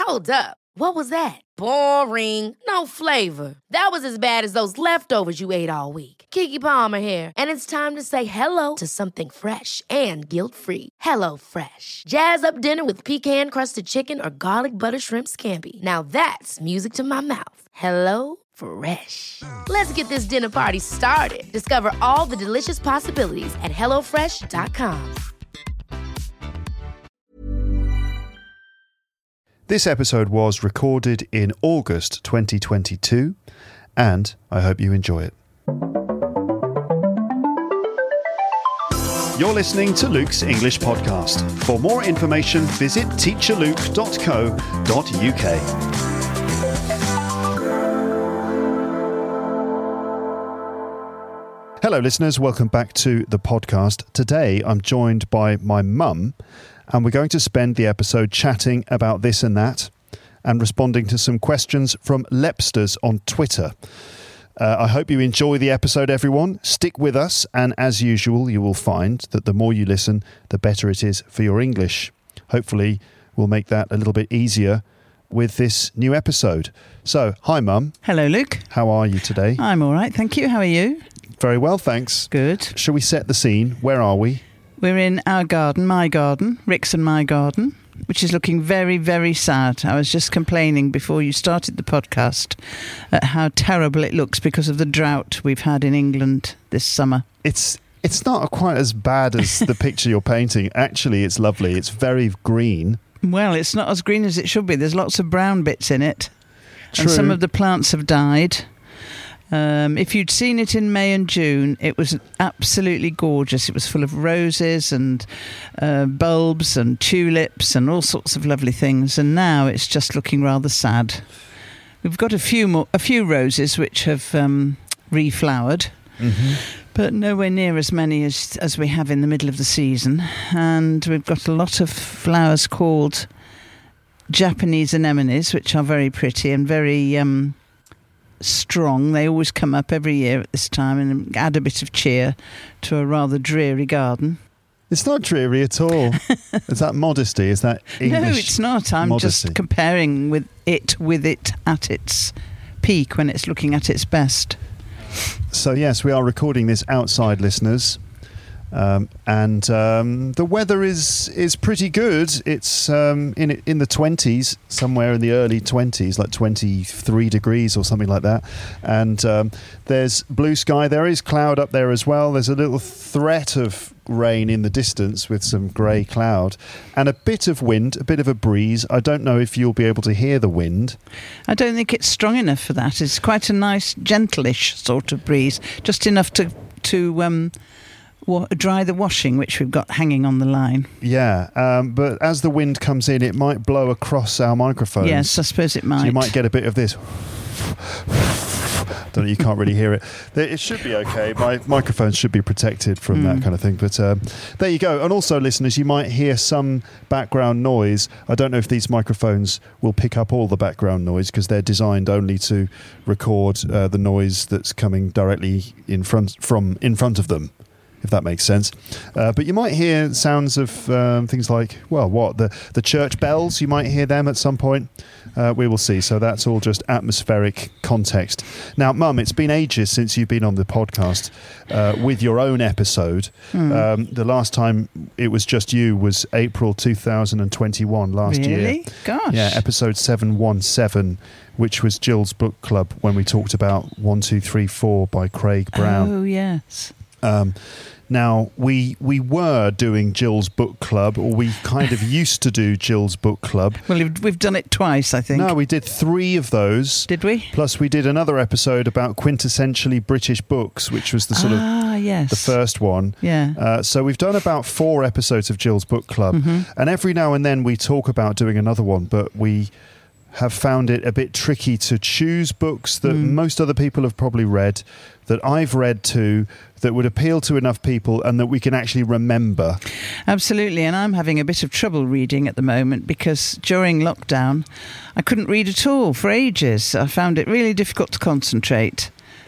Hold up. What was that? Boring. No flavor. That was as bad as those leftovers you ate all week. Keke Palmer here, and it's time to say hello to something fresh and guilt-free. Hello Fresh. Jazz up dinner with pecan-crusted chicken or garlic butter shrimp scampi. Now that's music to my mouth. Hello Fresh. Let's get this dinner party started. Discover all the delicious possibilities at hellofresh.com. This episode was recorded in August 2022, and I hope you enjoy it. You're listening to Luke's English Podcast. For more information, visit teacherluke.co.uk. Hello listeners, welcome back to the podcast. Today I'm joined by my mum, and we're going to spend the episode chatting about this and that and responding to some questions from Lepsters on Twitter. I hope you enjoy the episode, everyone. Stick with us, and as usual, you will find that the more you listen, the better it is for your English. Hopefully, we'll make that a little bit easier with this new episode. So, hi Mum. Hello Luke. How are you today? I'm all right, thank you. How are you? Very well, thanks. Good. Shall we set the scene? Where are we? We're in our garden, my garden, Rick's and my garden, which is looking very, very sad. I was just complaining before you started the podcast at how terrible it looks because of the drought we've had in England this summer. It's not quite as bad as the picture you're painting. Actually, it's lovely. It's very green. Well, it's not as green as it should be. There's lots of brown bits in it. True. And some of the plants have died. If you'd seen it in May and June, it was absolutely gorgeous. It was full of roses and bulbs and tulips and all sorts of lovely things. And now it's just looking rather sad. We've got a few roses which have reflowered, but nowhere near as many as we have in the middle of the season. And we've got a lot of flowers called Japanese anemones, which are very pretty and very strong. They always come up every year at this time and add a bit of cheer to a rather dreary garden. It's not dreary at all. Is that modesty? Is that English? No, it's not. I'm modesty? just comparing with it at its peak when it's looking at its best. So yes, we are recording this outside, listeners. And the weather is pretty good. It's in the 20s, somewhere in the early 20s, like 23 degrees or something like that. And there's blue sky. There is cloud up there as well. There's a little threat of rain in the distance with some grey cloud and a bit of wind, a bit of a breeze. I don't know if you'll be able to hear the wind. I don't think it's strong enough for that. It's quite a nice, gentleish sort of breeze, just enough to dry the washing, which we've got hanging on the line. Yeah, but as the wind comes in, it might blow across our microphones. Yes, I suppose it might. So you might get a bit of this. Don't know, you can't really hear it. It should be okay. My microphone should be protected from that kind of thing. But there you go. And also, listeners, you might hear some background noise. I don't know if these microphones will pick up all the background noise because they're designed only to record the noise that's coming directly in front of them, if that makes sense. But you might hear sounds of things like, the church bells. You might hear them at some point. We will see. So that's all just atmospheric context. Now, Mum, it's been ages since you've been on the podcast with your own episode. The last time it was just you was April 2021 last year. Really? Gosh. Yeah, episode 717, which was Jill's Book Club, when we talked about 1, 2, 3, 4 by Craig Brown. Oh, yes. Now, we were doing Jill's Book Club, or we kind of used to do Jill's Book Club. Well, we've done it twice, I think. No, we did 3 of those. Did we? Plus, we did another episode about quintessentially British books, which was the sort of the first one. Yeah. So we've done about 4 episodes of Jill's Book Club. And every now and then we talk about doing another one, but we have found it a bit tricky to choose books that most other people have probably read, that I've read too, that would appeal to enough people and that we can actually remember. Absolutely, and I'm having a bit of trouble reading at the moment because during lockdown I couldn't read at all for ages. I found it really difficult to concentrate.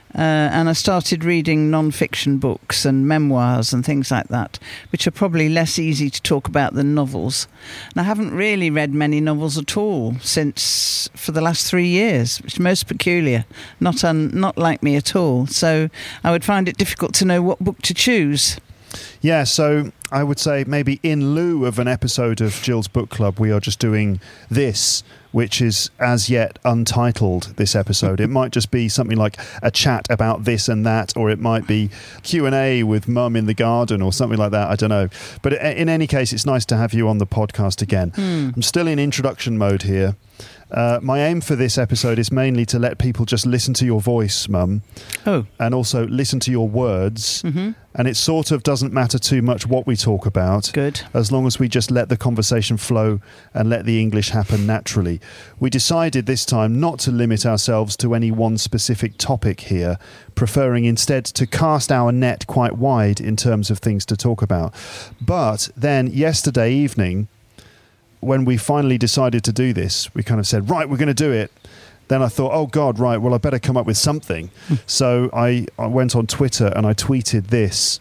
And I started reading non-fiction books and memoirs and things like that, which are probably less easy to talk about than novels. And I haven't really read many novels at all for the last 3 years, which is most peculiar, not like me at all. So I would find it difficult to know what book to choose. Yeah, so I would say maybe in lieu of an episode of Jill's Book Club, we are just doing this, which is as yet untitled, this episode. It might just be something like a chat about this and that, or it might be Q&A with Mum in the garden or something like that. I don't know. But in any case, it's nice to have you on the podcast again. I'm still in introduction mode here. My aim for this episode is mainly to let people just listen to your voice, Mum. Oh. And also listen to your words. Mm-hmm. And it sort of doesn't matter too much what we talk about. Good. As long as we just let the conversation flow and let the English happen naturally. We decided this time not to limit ourselves to any one specific topic here, preferring instead to cast our net quite wide in terms of things to talk about. But then yesterday evening, when we finally decided to do this, we kind of said, right, we're going to do it. Then I thought, oh God, right, well, I better come up with something. So I went on Twitter and I tweeted this.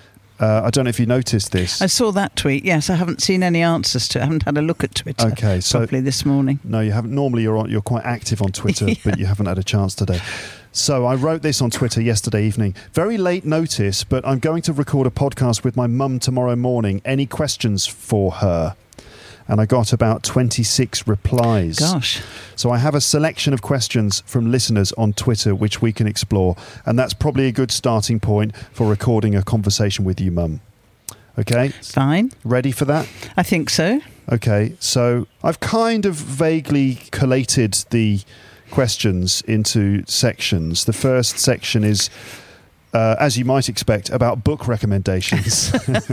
I don't know if you noticed this. I saw that tweet, yes. I haven't seen any answers to it. I haven't had a look at Twitter properly this morning. No, you haven't. Normally you're quite active on Twitter, yeah. But you haven't had a chance today. So I wrote this on Twitter yesterday evening. Very late notice, but I'm going to record a podcast with my mum tomorrow morning. Any questions for her? And I got about 26 replies. Gosh. So I have a selection of questions from listeners on Twitter which we can explore. And that's probably a good starting point for recording a conversation with you, Mum. Okay? Fine. Ready for that? I think so. Okay, so I've kind of vaguely collated the questions into sections. The first section is, as you might expect, about book recommendations.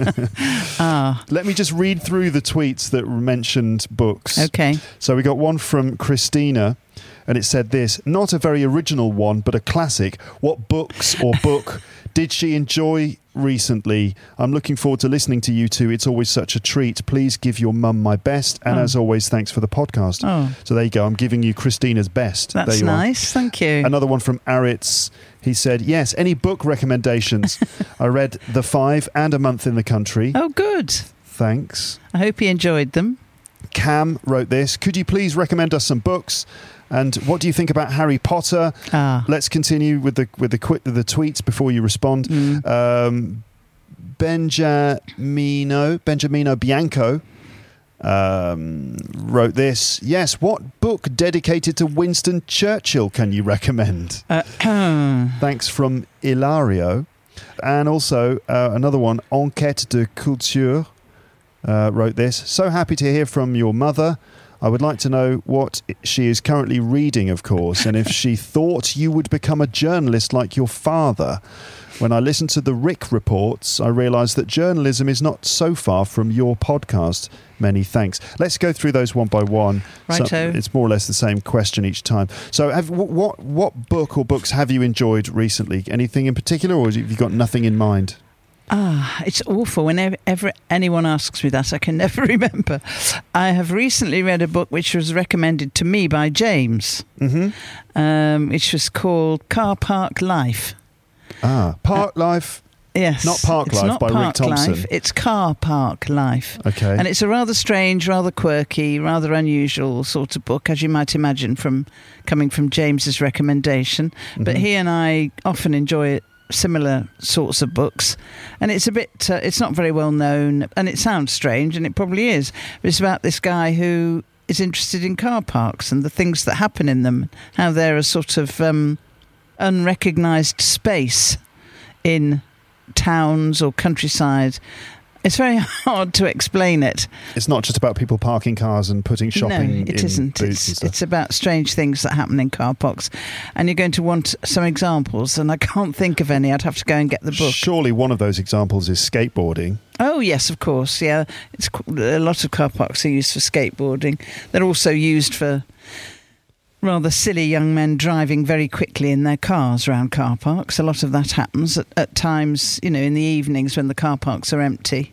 Let me just read through the tweets that mentioned books. Okay. So we got one from Christina, and it said this: not a very original one, but a classic. What books or book did she enjoy recently? I'm looking forward to listening to you two. It's always such a treat. Please give your mum my best. And as always, thanks for the podcast. So there you go. I'm giving you Christina's best. That's nice. Thank you. Another one from Aritz. He said, yes, any book recommendations? I read The Five and A Month in the Country. Oh, good. Thanks. I hope you enjoyed them. Cam wrote this. Could you please recommend us some books? And what do you think about Harry Potter? Let's continue with the tweets before you respond. Benjamino Bianco wrote this. Yes, what book dedicated to Winston Churchill can you recommend? Thanks from Ilario. And also another one, Enquête de Culture, wrote this. So happy to hear from your mother. I would like to know what she is currently reading, of course, and if she thought you would become a journalist like your father. When I listened to the Rick reports, I realised that journalism is not so far from your podcast. Many thanks. Let's go through those one by one. Righto. So it's more or less the same question each time. So what book or books have you enjoyed recently? Anything in particular, or have you got nothing in mind? It's awful. Whenever anyone asks me that, I can never remember. I have recently read a book which was recommended to me by James, which was called Car Park Life. Park Life? Yes. Not Park Life not by Park Rick Thompson. Life, it's Car Park Life. Okay. And it's a rather strange, rather quirky, rather unusual sort of book, as you might imagine, coming from James's recommendation. But he and I often enjoy it. Similar sorts of books, and it's a bit it's not very well known, and it sounds strange, and it probably is, but it's about this guy who is interested in car parks and the things that happen in them, how they're a sort of unrecognised space in towns or countryside. It's very hard to explain it. It's not just about people parking cars and putting shopping No, it isn't. It's about strange things that happen in car parks. And you're going to want some examples, and I can't think of any. I'd have to go and get the book. Surely one of those examples is skateboarding. Oh, yes, of course. Yeah, a lot of car parks are used for skateboarding. They're also used for rather silly young men driving very quickly in their cars around car parks. A lot of that happens at times, in the evenings when the car parks are empty.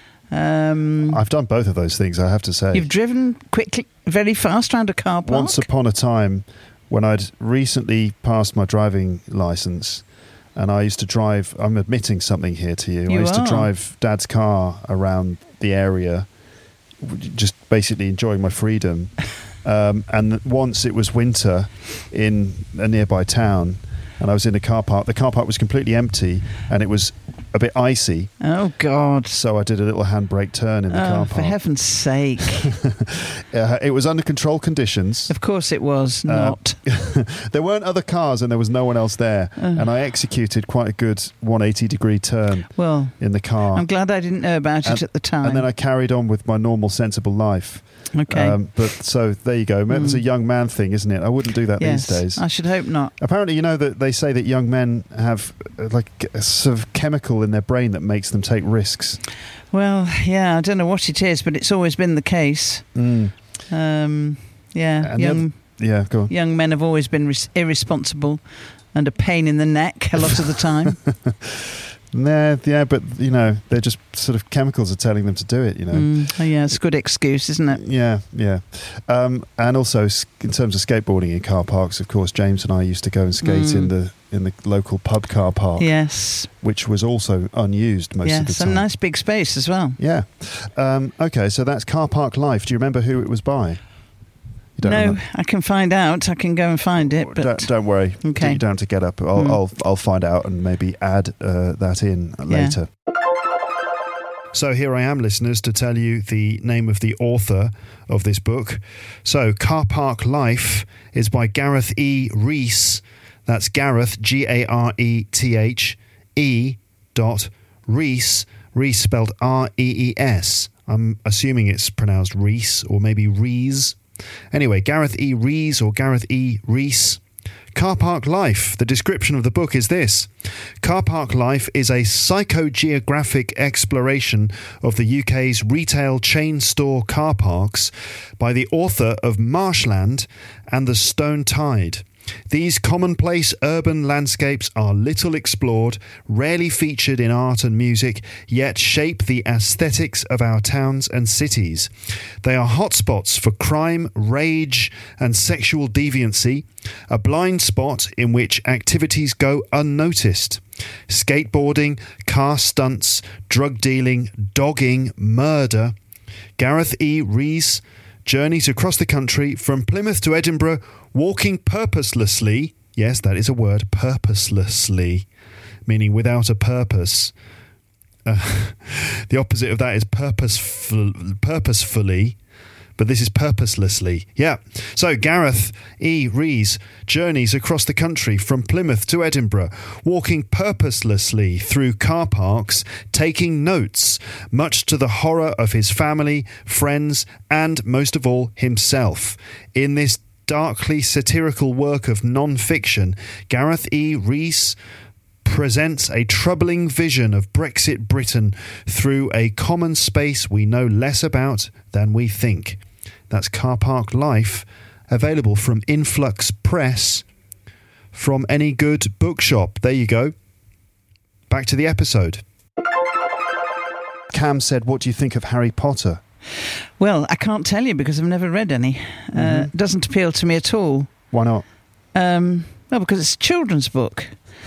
I've done both of those things, I have to say. You've driven quickly, very fast around a car park? Once upon a time, when I'd recently passed my driving license, and I used to drive. I'm admitting something here to you. I used to drive Dad's car around the area, just basically enjoying my freedom. And once it was winter in a nearby town, and I was in a car park. The car park was completely empty, and it was a bit icy. Oh, God. So I did a little handbrake turn in the car park. For heaven's sake. It was under control conditions. Of course it was not. There weren't other cars, and there was no one else there. And I executed quite a good 180-degree turn in the car. I'm glad I didn't know about it at the time. And then I carried on with my normal, sensible life. Okay. But so there you go. It's a young man thing, isn't it? I wouldn't do that these days. I should hope not. Apparently, you know that they say that young men have like a sort of chemical in their brain that makes them take risks. Well, yeah, I don't know what it is, but it's always been the case. Mm. Go on. Young men have always been irresponsible and a pain in the neck a lot of the time. Yeah, but you know, they're just sort of chemicals are telling them to do it. You know. It's a good excuse, isn't it? Yeah. And also in terms of skateboarding in car parks, of course, James and I used to go and skate in the local pub car park. Yes. Which was also unused most of the time. Yes, a nice big space as well. Yeah. Okay, so that's Car Park Life. Do you remember who it was by? No, I can find out. I can go and find it. But don't worry. Okay. You don't have to get up. I'll find out and maybe add that in later. So here I am, listeners, to tell you the name of the author of this book. So Car Park Life is by Gareth E. Rees. That's Gareth, Gareth, Rees, Rees spelled Rees. I'm assuming it's pronounced Rees or maybe Rees. Anyway, Gareth E. Rees or Gareth E. Rees. Car Park Life. The description of the book is this. Car Park Life is a psychogeographic exploration of the UK's retail chain store car parks by the author of Marshland and The Stone Tide. These commonplace urban landscapes are little explored, rarely featured in art and music, yet shape the aesthetics of our towns and cities. They are hotspots for crime, rage, and sexual deviancy, a blind spot in which activities go unnoticed. Skateboarding, car stunts, drug dealing, dogging, murder. Gareth E. Rees journeys across the country from Plymouth to Edinburgh, walking purposelessly. Yes, that is a word, purposelessly, meaning without a purpose. The opposite of that is purposefully, but this is purposelessly. Yeah. So Gareth E. Rees journeys across the country from Plymouth to Edinburgh, walking purposelessly through car parks, taking notes, much to the horror of his family, friends, and most of all, himself. In this darkly satirical work of non-fiction, Gareth E. Rees presents a troubling vision of Brexit Britain through a common space we know less about than we think. That's Car Park Life, available from Influx Press, from any good bookshop. There you go. Back to the episode. Cam said, what do you think of Harry Potter? Well, I can't tell you because I've never read any. It doesn't appeal to me at all. Why not? Well, because it's a children's book.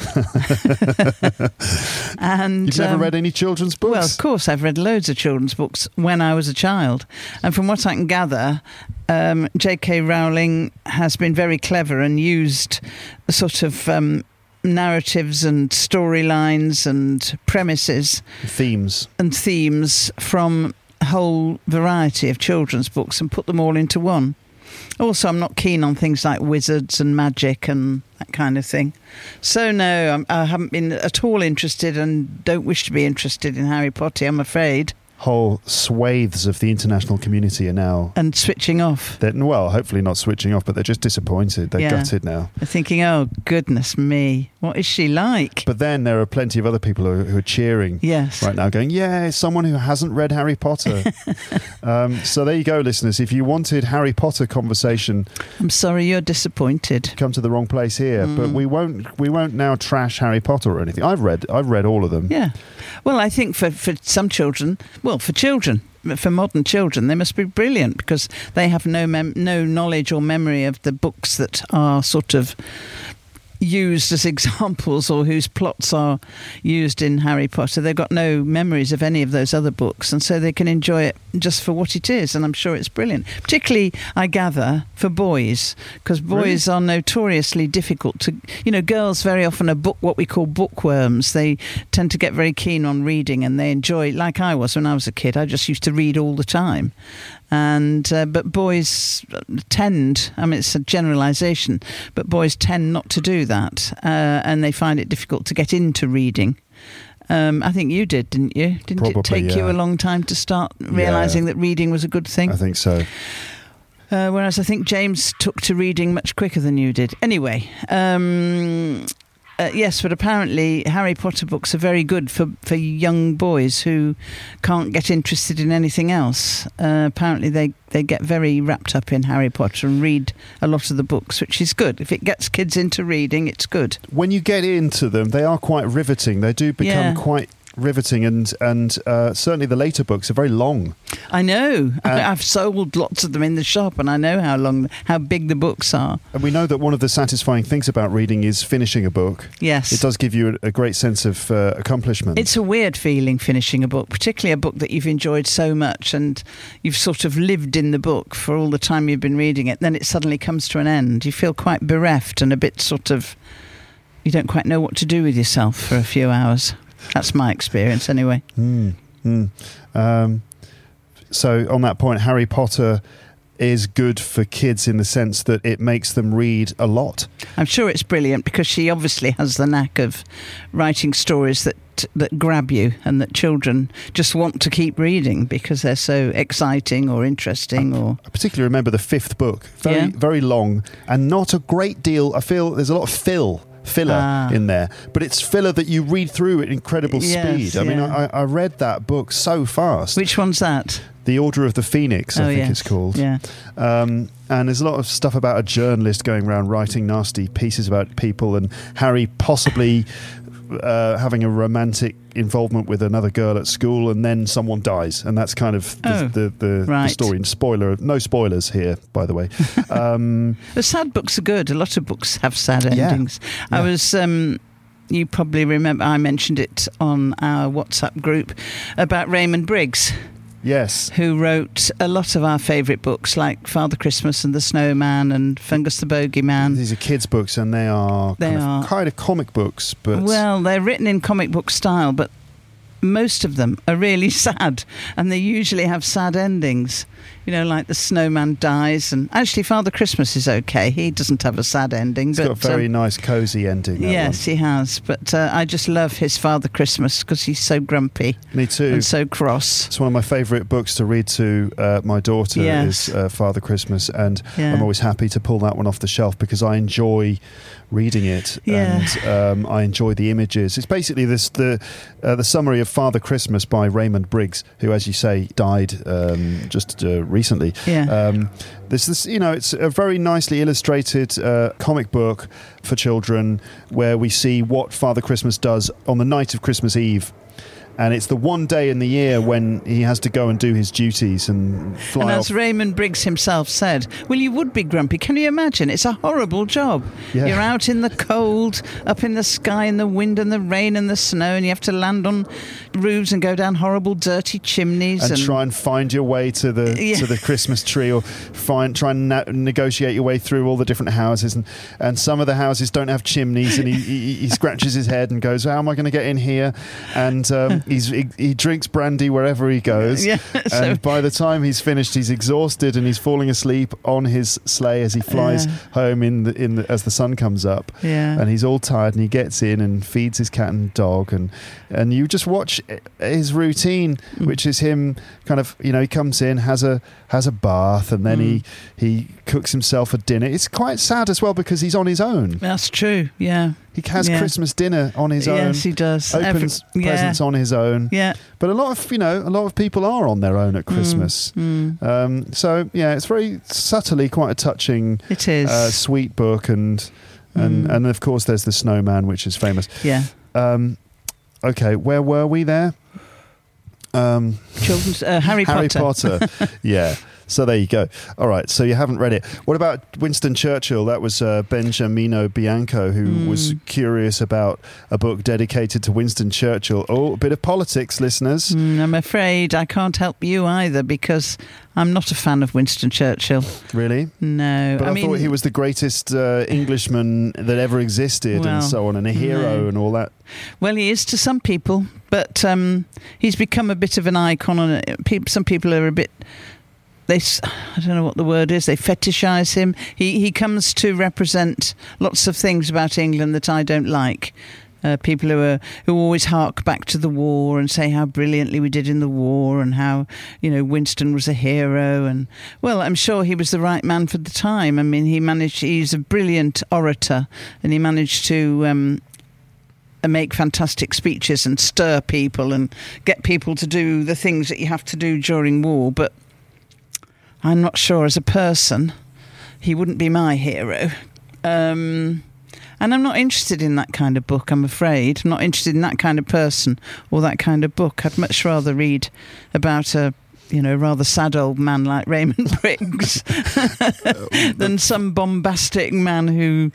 And you've never read any children's books? Well, of course, I've read loads of children's books when I was a child. And from what I can gather, J.K. Rowling has been very clever and used the sort of narratives and storylines and premises. Themes from a whole variety of children's books and put them all into one. Also, I'm not keen on things like wizards and magic and that kind of thing. So, no, I haven't been at all interested and don't wish to be interested in Harry Potter, I'm afraid. Whole swathes of the international community are now... And switching off. Well, hopefully not switching off, but they're just disappointed. They're gutted now. They're thinking, oh, goodness me, what is she like? But then there are plenty of other people who are cheering right now, going, yeah, someone who hasn't read Harry Potter. So there you go, listeners. If you wanted Harry Potter conversation... I'm sorry you're disappointed. Come to the wrong place here. But we won't now trash Harry Potter or anything. I've read all of them. Yeah. Well, I think for some children... Well, for children, for modern children, they must be brilliant because they have no knowledge or memory of the books that are sort of used as examples or whose plots are used in Harry Potter. They've got no memories of any of those other books, and so they can enjoy it just for what it is, and I'm sure it's brilliant. Particularly, I gather, for boys, because boys are notoriously difficult to... girls very often are what we call bookworms. They tend to get very keen on reading, and they enjoy, like I was when I was a kid. I just used to read all the time. But boys tend, it's a generalisation, but boys tend not to do that, and they find it difficult to get into reading. I think you did, didn't you? Didn't it take you a long time to start realising that reading was a good thing? I think so. Whereas I think James took to reading much quicker than you did. Anyway, yes, but apparently Harry Potter books are very good for young boys who can't get interested in anything else. Apparently they get very wrapped up in Harry Potter and read a lot of the books, which is good. If it gets kids into reading, it's good. When you get into them, they are quite riveting. They do become quite riveting, and certainly the later books are very long. I know. I've sold lots of them in the shop, and I know how big the books are. And we know that one of the satisfying things about reading is finishing a book. Yes. It does give you a great sense of accomplishment. It's a weird feeling finishing a book, particularly a book that you've enjoyed so much and you've sort of lived in the book for all the time you've been reading it. Then it suddenly comes to an end. You feel quite bereft and a bit sort of... You don't quite know what to do with yourself for a few hours. That's my experience anyway. So on that point, Harry Potter is good for kids in the sense that it makes them read a lot. I'm sure it's brilliant because she obviously has the knack of writing stories that grab you and that children just want to keep reading because they're so exciting or interesting. I particularly remember the 5th book. Very long and not a great deal. I feel there's a lot of filler in there, but it's filler that you read through at incredible speed. I read that book so fast. Which one's that? The Order of the Phoenix, I think it's called. Yeah. And there's a lot of stuff about a journalist going around writing nasty pieces about people, and Harry possibly having a romantic involvement with another girl at school, and then someone dies, and that's kind of the story. And no spoilers here, by the way. The sad books are good. A lot of books have sad endings. Yeah. I was... you probably remember I mentioned it on our WhatsApp group about Raymond Briggs. Yes. Who wrote a lot of our favourite books like Father Christmas and the Snowman and Fungus the Bogeyman. These are kids' books and they are kind of comic books. But well, they're written in comic book style, but most of them are really sad and they usually have sad endings. Like the snowman dies, and actually Father Christmas is okay. He doesn't have a sad ending. He's got a very nice, cosy ending. Yes, he has. But I just love his Father Christmas because he's so grumpy. Me too. And so cross. It's one of my favourite books to read to my daughter is Father Christmas, and I'm always happy to pull that one off the shelf because I enjoy reading it and I enjoy the images. It's basically the summary of Father Christmas by Raymond Briggs, who, as you say, died just recently. It's a very nicely illustrated comic book for children where we see what Father Christmas does on the night of Christmas Eve. And it's the one day in the year when he has to go and do his duties and fly off. And as Raymond Briggs himself said, well, you would be grumpy. Can you imagine? It's a horrible job. Yeah. You're out in the cold, up in the sky, in the wind and the rain and the snow, and you have to land on roofs and go down horrible, dirty chimneys. And try and find your way to the Christmas tree, or try and negotiate your way through all the different houses. And some of the houses don't have chimneys, and he scratches his head and goes, how am I going to get in here? And... He drinks brandy wherever he goes, and by the time he's finished, he's exhausted and he's falling asleep on his sleigh as he flies home as the sun comes up. And he's all tired, and he gets in and feeds his cat and dog, and you just watch his routine, which is him kind of he comes in, has a bath, and then he cooks himself a dinner. It's quite sad as well because he's on his own. That's true. Yeah. He has Christmas dinner on his own. Yes, he does. Opens presents on his own. Yeah. But a lot of people are on their own at Christmas. So it's very subtly quite a touching, it is sweet book, and of course there's the Snowman, which is famous. Yeah. Okay, where were we there? Children's Harry Potter. Yeah. So there you go. All right. So you haven't read it. What about Winston Churchill? That was Benjamino Bianco, who was curious about a book dedicated to Winston Churchill. Oh, a bit of politics, listeners. I'm afraid I can't help you either, because I'm not a fan of Winston Churchill. Really? No. But I thought he was the greatest Englishman that ever existed, and so on, and a hero and all that. Well, he is to some people, but he's become a bit of an icon. And some people are a bit... I don't know what the word is. They fetishise him. He comes to represent lots of things about England that I don't like. People who always hark back to the war and say how brilliantly we did in the war, and how, Winston was a hero. And well, I'm sure he was the right man for the time. I mean, he's a brilliant orator, and he managed to make fantastic speeches and stir people and get people to do the things that you have to do during war. But I'm not sure, as a person, he wouldn't be my hero. And I'm not interested in that kind of book, I'm afraid. I'm not interested in that kind of person or that kind of book. I'd much rather read about a rather sad old man like Raymond Briggs than some bombastic man who,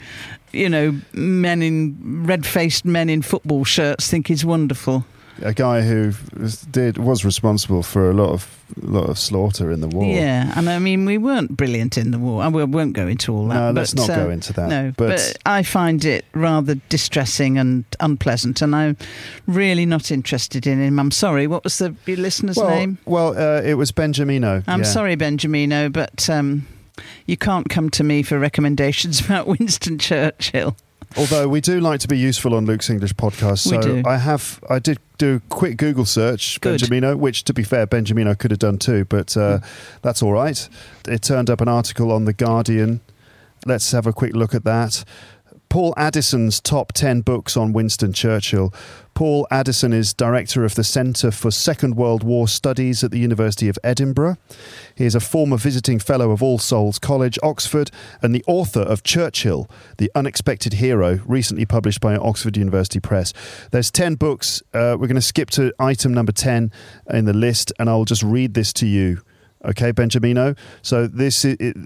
red-faced men in football shirts think he's wonderful. A guy who was responsible for a lot of slaughter in the war. Yeah, and I mean, we weren't brilliant in the war. I won't go into all that. No, let's not go into that. No, but I find it rather distressing and unpleasant, and I'm really not interested in him. I'm sorry. What was your listener's name? Well, it was Benjamino. I'm sorry, Benjamino, but you can't come to me for recommendations about Winston Churchill. Although we do like to be useful on Luke's English podcast, so I did do a quick Google search, Good. Benjamino, which, to be fair, Benjamino could have done too, but that's all right. It turned up an article on The Guardian. Let's have a quick look at that. Paul Addison's top 10 books on Winston Churchill. Paul Addison is director of the Centre for Second World War Studies at the University of Edinburgh. He is a former visiting fellow of All Souls College, Oxford, and the author of Churchill, The Unexpected Hero, recently published by Oxford University Press. There's 10 books. We're going to skip to item number 10 in the list, and I'll just read this to you. Okay, Benjamino. So this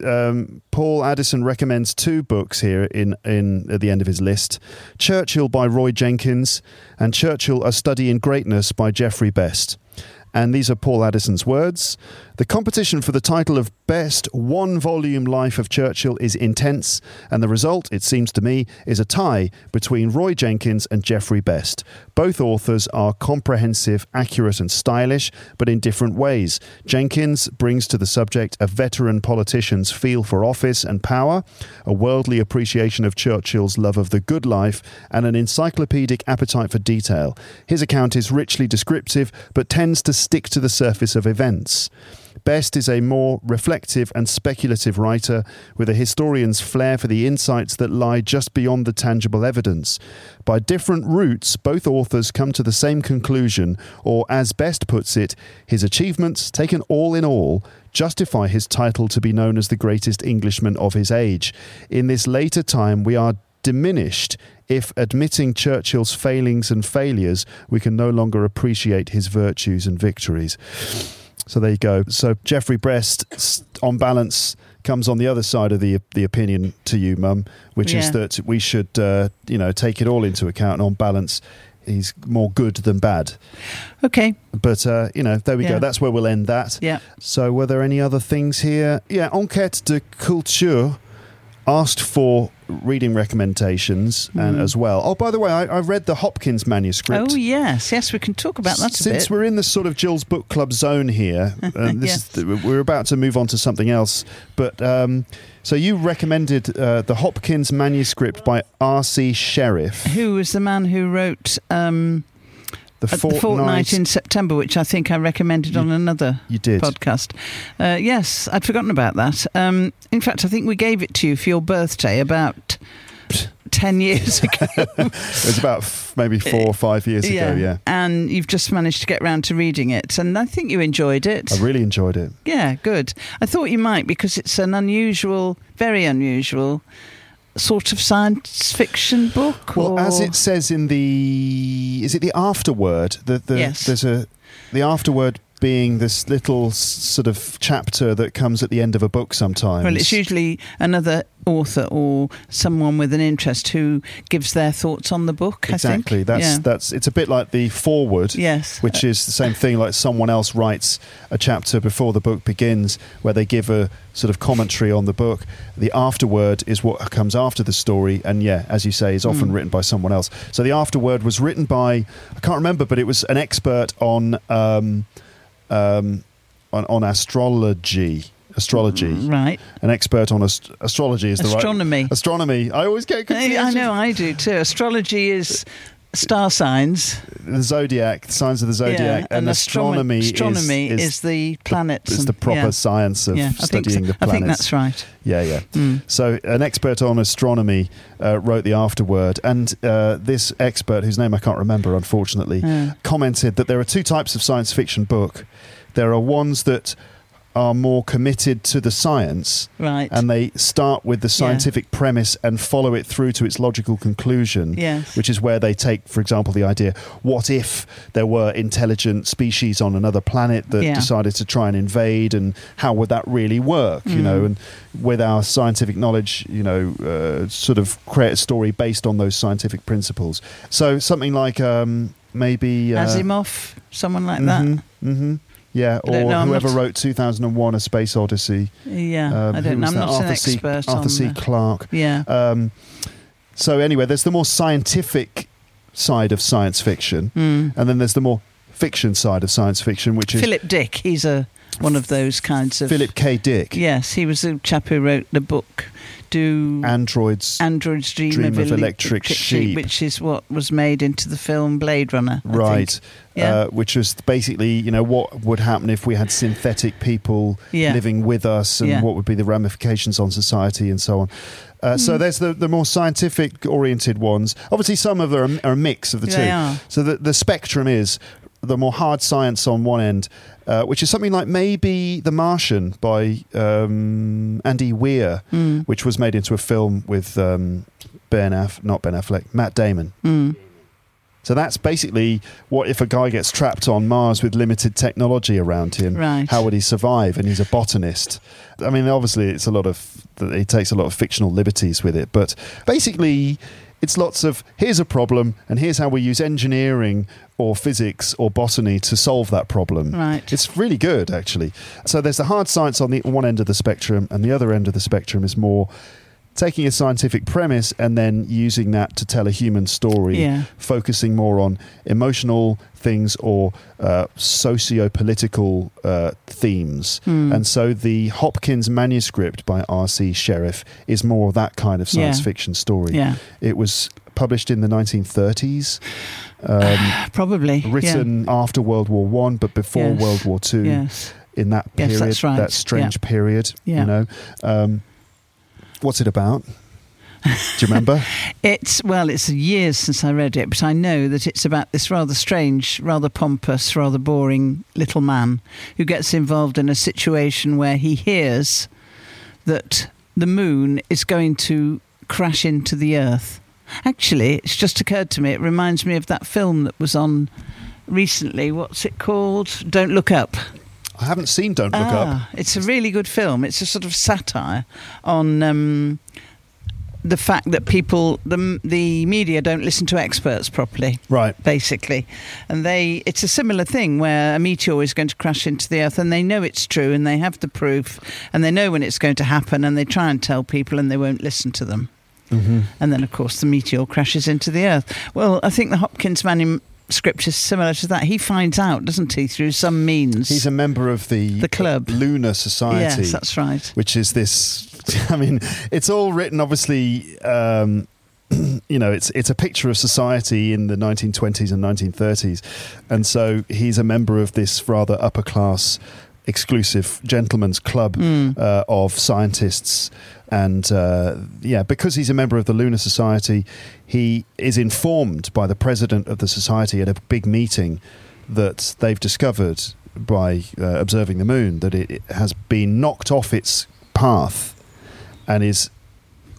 Paul Addison recommends 2 books here in at the end of his list: Churchill by Roy Jenkins and Churchill: A Study in Greatness by Geoffrey Best. And these are Paul Addison's words. The competition for the title of best one-volume life of Churchill is intense, and the result, it seems to me, is a tie between Roy Jenkins and Geoffrey Best. Both authors are comprehensive, accurate and stylish, but in different ways. Jenkins brings to the subject a veteran politician's feel for office and power, a worldly appreciation of Churchill's love of the good life, and an encyclopedic appetite for detail. His account is richly descriptive, but tends to stick to the surface of events. Best is a more reflective and speculative writer with a historian's flair for the insights that lie just beyond the tangible evidence. By different routes, both authors come to the same conclusion, or as Best puts it, his achievements, taken all in all, justify his title to be known as the greatest Englishman of his age. In this later time, we are diminished if, admitting Churchill's failings and failures, we can no longer appreciate his virtues and victories. So there you go. So Geoffrey Best, on balance, comes on the other side of the opinion to you, Mum, which is that we should, take it all into account. And on balance, he's more good than bad. Okay. But, there we go. That's where we'll end that. Yeah. So were there any other things here? Yeah, Enquête de Culture asked for reading recommendations and as well. Oh, by the way, I read the Hopkins manuscript. Oh, yes, we can talk about that a bit. Since we're in the sort of Jill's Book Club zone here, we're about to move on to something else. But so you recommended the Hopkins manuscript by R.C. Sheriff. Who was the man who wrote... The Fortnight in September, which I think I recommended on another podcast. Yes, I'd forgotten about that. In fact, I think we gave it to you for your birthday about 10 years ago. It was about maybe 4 or 5 years ago, yeah. And you've just managed to get round to reading it, and I think you enjoyed it. I really enjoyed it. Yeah, good. I thought you might, because it's an unusual, very unusual sort of science fiction book? Well, or? as it says in is it the afterword? Yes. There's the afterword being this little sort of chapter that comes at the end of a book sometimes. Well, it's usually another author or someone with an interest who gives their thoughts on the book. Exactly. I think. That's it's a bit like the foreword. Yes. Which is the same thing, like someone else writes a chapter before the book begins where they give a sort of commentary on the book. The afterword is what comes after the story, and as you say, is often written by someone else. So the afterword was written by, I can't remember, but it was an expert on astrology. Right. An expert on astrology is astronomy. The right astronomy. I always get confused. I know, I do too. Astrology is star signs, the zodiac, signs of the zodiac, and astronomy is the planets. It's the proper science of studying the planets. I think that's right. Yeah. So an expert on astronomy wrote the afterword, and this expert, whose name I can't remember, unfortunately, commented that there are two types of science fiction book. There are ones that are more committed to the science, right, and they start with the scientific premise and follow it through to its logical conclusion, which is where they take, for example, the idea, what if there were intelligent species on another planet that decided to try and invade, and how would that really work, you know, and with our scientific knowledge, sort of create a story based on those scientific principles. So something like maybe Asimov, someone like that. Yeah, or whoever wrote 2001: A Space Odyssey. Yeah, I don't know. I'm not an expert on Arthur C. Clarke. Yeah. So anyway, there's the more scientific side of science fiction, and then there's the more fiction side of science fiction, which is Philip Dick. He's one of those kinds of Philip K. Dick. Yes, he was the chap who wrote the book Androids Dream of Electric Sheep, which is what was made into the film Blade Runner. Right. Which was basically, what would happen if we had synthetic people living with us, and what would be the ramifications on society and so on. So there's the more scientific oriented ones. Obviously, some of them are a mix of the two. They are. So the spectrum is the more hard science on one end, which is something like maybe The Martian by Andy Weir, which was made into a film with Matt Damon. So that's basically what if a guy gets trapped on Mars with limited technology around him, how would he survive? And he's a botanist. I mean, obviously he takes a lot of fictional liberties with it, but basically it's lots of, here's a problem and here's how we use engineering or physics or botany to solve that problem. Right. It's really good, actually. So there's the hard science on the one end of the spectrum, and the other end of the spectrum is more taking a scientific premise and then using that to tell a human story, focusing more on emotional things or socio-political themes. And so the Hopkins manuscript by R.C. Sheriff is more of that kind of science fiction story. It was published in the 1930s. Probably. Written after World War I, but before World War II. In that period, that's right. that strange period, you know. What's it about? Do you remember? It's years since I read it, but I know that it's about this rather strange, rather pompous, rather boring little man who gets involved in a situation where he hears that the moon is going to crash into the Earth. Actually, it's just occurred to me, it reminds me of that film that was on recently. What's it called? Don't Look Up. I haven't seen Don't Look Up. It's a really good film. It's a sort of satire on the fact that the media don't listen to experts properly. Right. Basically. And it's a similar thing where a meteor is going to crash into the Earth and they know it's true and they have the proof and they know when it's going to happen and they try and tell people and they won't listen to them. And then, of course, the meteor crashes into the Earth. Well, I think the Hopkins manuscript is similar to that. He finds out, doesn't he, through some means. He's a member of the club, Lunar Society. Yes, that's right. Which is this. I mean, it's all written, obviously. It's a picture of society in the 1920s and 1930s, and so he's a member of this rather upper class, exclusive gentleman's club of scientists. And because he's a member of the Lunar Society, he is informed by the president of the society at a big meeting that they've discovered by observing the moon that it has been knocked off its path and is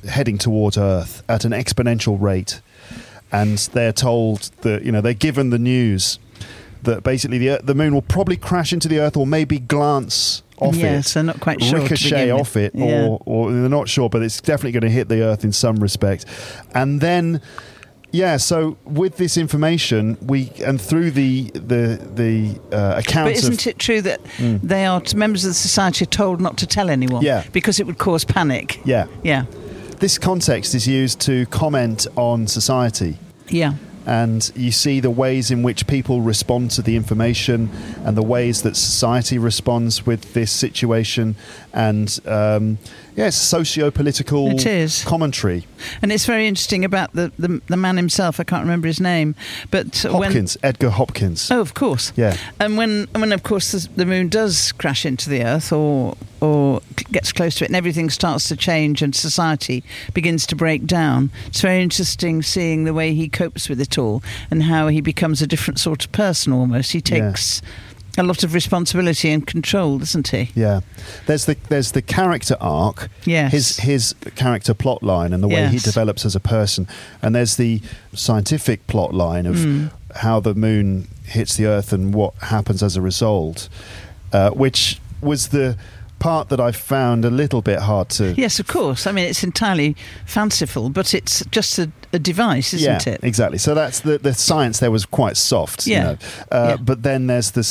heading toward Earth at an exponential rate, and they're told that, you know, they're given the news that basically the moon will probably crash into the Earth, or maybe glance off it. Yes, they're not quite sure. Ricochet off it, or they're not sure, but it's definitely going to hit the Earth in some respect. And then, so with this information, through the accounts. But isn't it true that they are members of the society are told not to tell anyone? Yeah. Because it would cause panic. Yeah. Yeah. This context is used to comment on society. Yeah. And you see the ways in which people respond to the information, and the ways that society responds with this situation, and it's socio-political commentary. And it's very interesting about the man himself. I can't remember his name, but Edgar Hopkins. Oh, of course. Yeah. And when of course the moon does crash into the Earth, or gets close to it, and everything starts to change and society begins to break down, it's very interesting seeing the way he copes with it all, and how he becomes a different sort of person almost. He takes a lot of responsibility and control, doesn't he? Yeah. There's the character arc, his character plot line, and the way he develops as a person. And there's the scientific plot line of how the moon hits the Earth and what happens as a result, which was the part that I found a little bit hard to... Yes, of course. I mean, it's entirely fanciful, but it's just a device, isn't it? Exactly. So that's the science there was quite soft, you know. But then there's the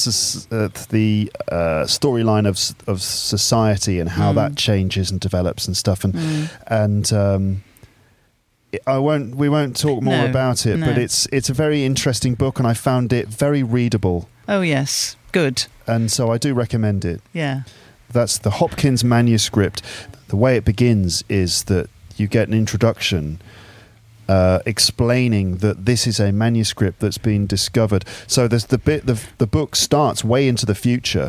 storyline of society and how that changes and develops and stuff. And we won't talk more about it, but it's a very interesting book, and I found it very readable. Oh, yes. Good. And so I do recommend it. Yeah. That's the Hopkins manuscript. The way it begins is that you get an introduction explaining that this is a manuscript that's been discovered. So there's the book starts way into the future,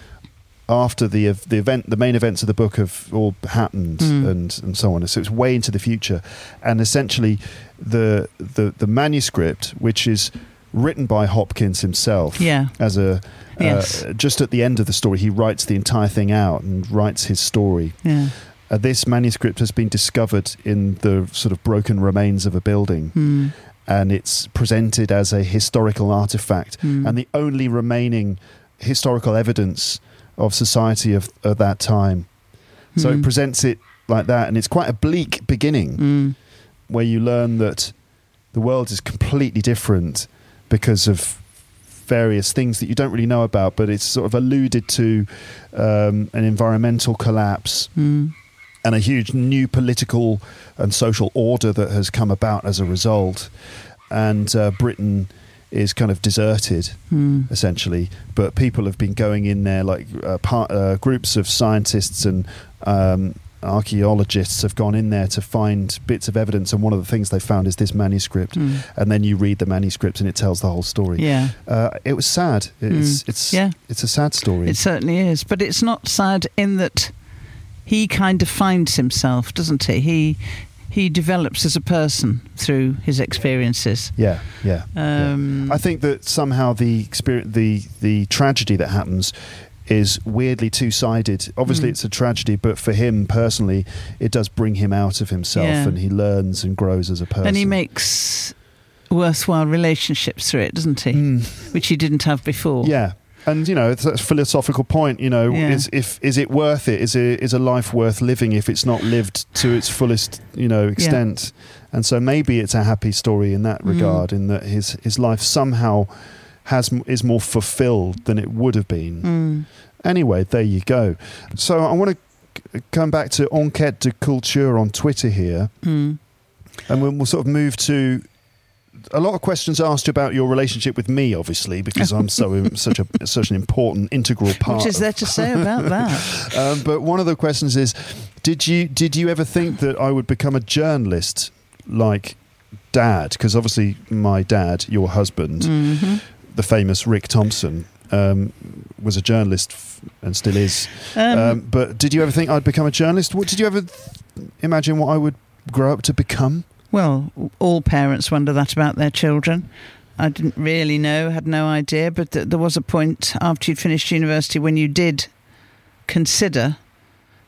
after the main events of the book have all happened and so on. So it's way into the future, and essentially the manuscript, which is written by Hopkins himself, as a just at the end of the story, he writes the entire thing out and writes his story. Yeah. This manuscript has been discovered in the sort of broken remains of a building, and it's presented as a historical artifact, and the only remaining historical evidence of society of that time. So it presents it like that, and it's quite a bleak beginning, where you learn that the world is completely different because of various things that you don't really know about, but it's sort of alluded to an environmental collapse and a huge new political and social order that has come about as a result. And Britain is kind of deserted, essentially. But people have been going in there, like groups of scientists and archaeologists have gone in there to find bits of evidence, and one of the things they found is this manuscript. And then you read the manuscript and it tells the whole story. It was sad. It's a sad story. It certainly is, but it's not sad in that he kind of finds himself, doesn't he? He develops as a person through his experiences. I think that somehow the tragedy that happens is weirdly two-sided. Obviously it's a tragedy, but for him personally it does bring him out of himself, and he learns and grows as a person. And he makes worthwhile relationships through it, doesn't he? Which he didn't have before. And it's a philosophical point, is it worth it? Is a life worth living if it's not lived to its fullest, extent? And so maybe it's a happy story in that regard, in that his life somehow is more fulfilled than it would have been. Anyway, there you go. So I want to come back to Enquête de Culture on Twitter here, and we'll sort of move to a lot of questions asked about your relationship with me, obviously, because I'm such an important, integral part. What is there to say about that? But one of the questions is, did you ever think that I would become a journalist like Dad? Because obviously my dad, your husband, the famous Rick Thompson, was a journalist and still is. But did you ever think I'd become a journalist? Did you ever imagine what I would grow up to become? Well, all parents wonder that about their children. I didn't really know, had no idea, but there was a point after you'd finished university when you did consider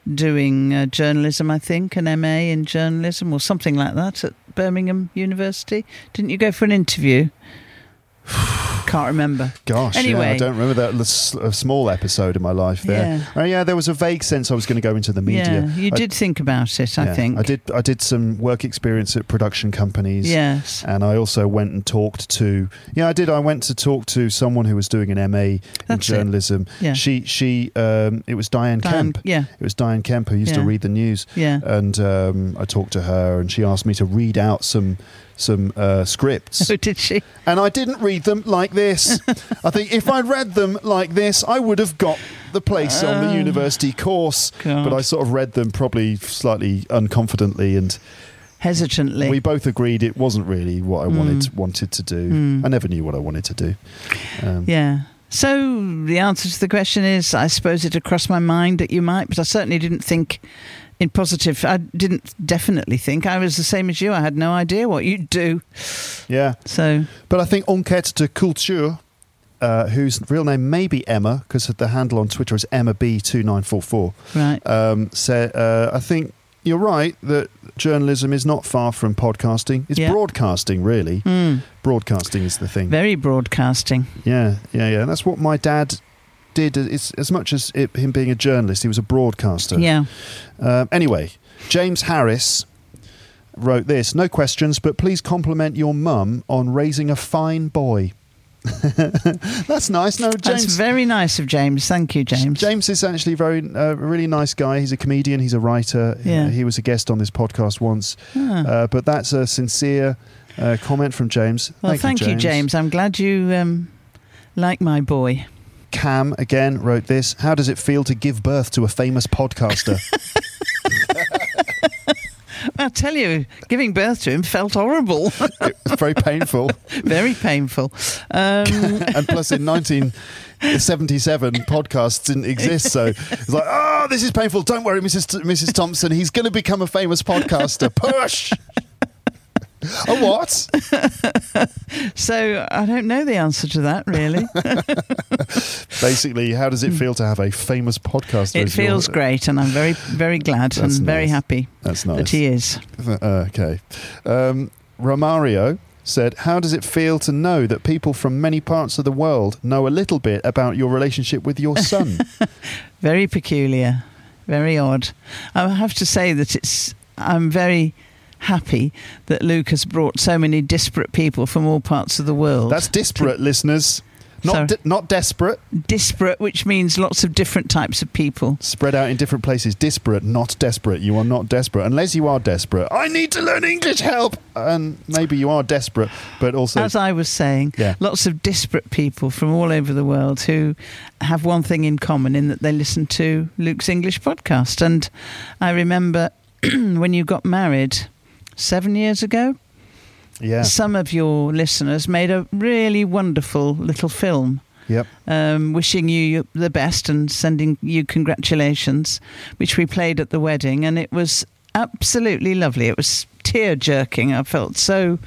doing journalism, I think, an MA in journalism or something like that at Birmingham University. Didn't you go for an interview? Can't remember. Gosh, anyway, yeah, I don't remember that a small episode in my life there. Yeah. There was a vague sense I was going to go into the media. Yeah, you did think about it, I think. I did some work experience at production companies. Yes. And I also went and talked to... I went to talk to someone who was doing an MA in journalism. Yeah. It was Diane Kemp. Yeah. It was Diane Kemp who used to read the news. Yeah. And I talked to her and she asked me to read out some scripts. Oh, did she? And I didn't read them like this. I think if I'd read them like this, I would have got the place on the university course. God. But I sort of read them probably slightly unconfidently and hesitantly. We both agreed it wasn't really what I wanted to do. I never knew what I wanted to do. Yeah. So the answer to the question is, I suppose it had crossed my mind that you might, but I certainly didn't think in positive. I didn't definitely think. I was the same as you. I had no idea what you'd do. Yeah. So, but I think Enquête de Culture, whose real name may be Emma, because the handle on Twitter is EmmaB2944. Right. Said, I think you're right that journalism is not far from podcasting. It's broadcasting, really. Broadcasting is the thing. Very broadcasting. Yeah. And that's what my dad did. It's as much as him being a journalist, he was a broadcaster. Yeah. Anyway, James Harris wrote this: no questions, but please compliment your mum on raising a fine boy. That's nice. No, James. That's very nice of James. Thank you, James. James is actually a really nice guy. He's a comedian. He's a writer. Yeah. He was a guest on this podcast once. But that's a sincere comment from James. Well, thank you, James. I'm glad you like my boy. Cam again wrote this: how does it feel to give birth to a famous podcaster? I'll tell you, giving birth to him felt horrible. It was very painful. Very painful. And plus in 1977 podcasts didn't exist, so it's like, oh, this is painful. Don't worry, Mrs. Thompson, he's going to become a famous podcaster. Push! A what? So I don't know the answer to that, really. Basically, how does it feel to have a famous podcaster? It feels great, and I'm very, very glad and very happy that he is. Okay. Romario said, how does it feel to know that people from many parts of the world know a little bit about your relationship with your son? Very peculiar, very odd. I have to say that I'm very happy that Luke has brought so many disparate people from all parts of the world. That's disparate, listeners. Not desperate. Disparate, which means lots of different types of people. Spread out in different places. Disparate, not desperate. You are not desperate. Unless you are desperate. I need to learn English, help! And maybe you are desperate, but also... As I was saying, lots of disparate people from all over the world who have one thing in common in that they listen to Luke's English podcast. And I remember when you got married 7 years ago, some of your listeners made a really wonderful little film. Yep. Wishing you the best and sending you congratulations, which we played at the wedding, and it was absolutely lovely. It was tear-jerking. I felt so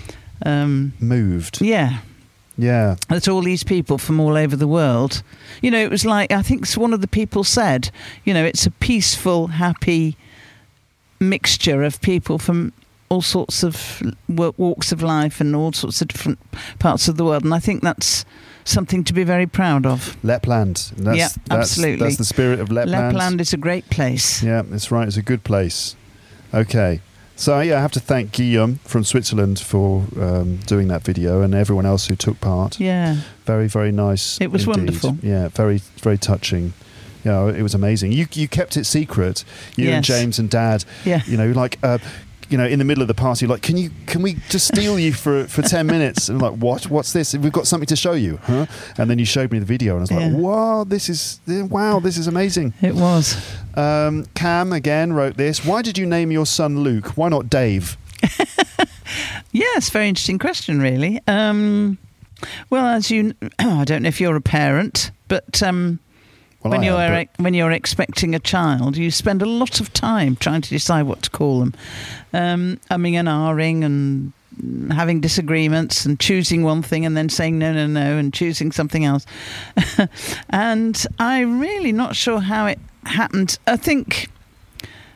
moved. Yeah. That all these people from all over the world, it was like, I think one of the people said, it's a peaceful, happy mixture of people from all sorts of walks of life and all sorts of different parts of the world, and I think that's something to be very proud of. Lapland. Absolutely. That's the spirit of Lapland. Lapland is a great place. Yeah, that's right. It's a good place. Okay. So, I have to thank Guillaume from Switzerland for doing that video, and everyone else who took part. Yeah. Very, very nice. It was indeed. wonderful. Yeah, very, very touching. Yeah, it was amazing. You kept it secret. You and James and Dad. Yeah. In the middle of the party, like, can we just steal you for 10 minutes? And I'm like, what's this? We've got something to show you, huh? And then you showed me the video, and I was like, wow, this is amazing. It was. Cam again wrote this: why did you name your son Luke? Why not Dave? Yes, very interesting question, really. Well, as I don't know if you're a parent, but when you're expecting a child, you spend a lot of time trying to decide what to call them, umming and ahhing and having disagreements and choosing one thing and then saying no and choosing something else. And I'm really not sure how it happened. I think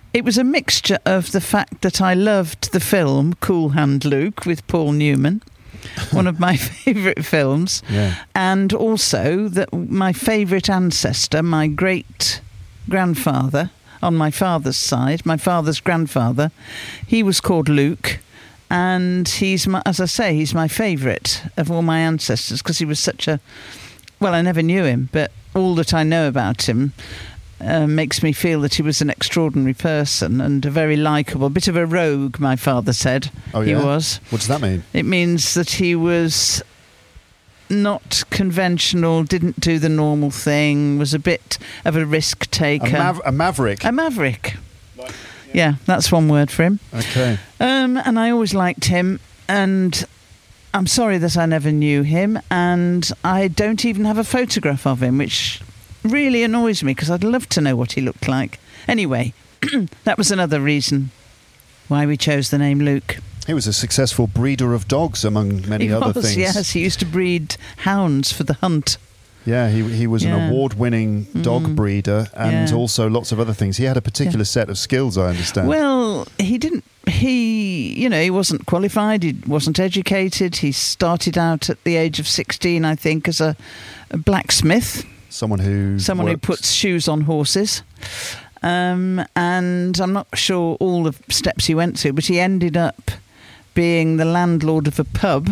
it was a mixture of the fact that I loved the film Cool Hand Luke with Paul Newman, one of my favourite films, and also that my favourite ancestor, my great-grandfather on my father's side, my father's grandfather, he was called Luke, and he's my favourite of all my ancestors because he was such a... Well, I never knew him, but all that I know about him makes me feel that he was an extraordinary person and a very likeable, bit of a rogue, my father said. Oh, yeah? He was. What does that mean? It means that he was not conventional, didn't do the normal thing, was a bit of a risk taker. A maverick? A maverick. Yeah, that's one word for him. Okay. And I always liked him, and I'm sorry that I never knew him, and I don't even have a photograph of him, which really annoys me because I'd love to know what he looked like. Anyway, that was another reason why we chose the name Luke. He was a successful breeder of dogs, among many other things. Yes, he used to breed hounds for the hunt. Yeah, he was an award-winning dog breeder and also lots of other things. He had a particular set of skills, I understand. Well, he wasn't qualified, he wasn't educated. He started out at the age of 16, I think, as a blacksmith. Someone who puts shoes on horses. And I'm not sure all the steps he went through, but he ended up being the landlord of a pub.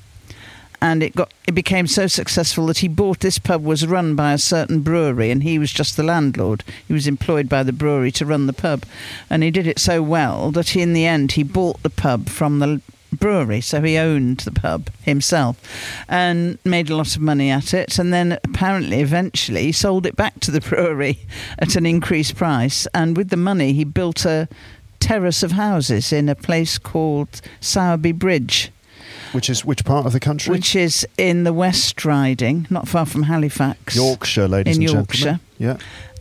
And it became so successful that he bought this pub, was run by a certain brewery, and he was just the landlord. He was employed by the brewery to run the pub. And he did it so well that in the end he bought the pub from the brewery, so he owned the pub himself and made a lot of money at it, and then apparently eventually he sold it back to the brewery at an increased price, and with the money he built a terrace of houses in a place called Sowerby Bridge. Which part of the country? Which is in the West Riding, not far from Halifax. Yorkshire, ladies and gentlemen. In Yorkshire. Yeah.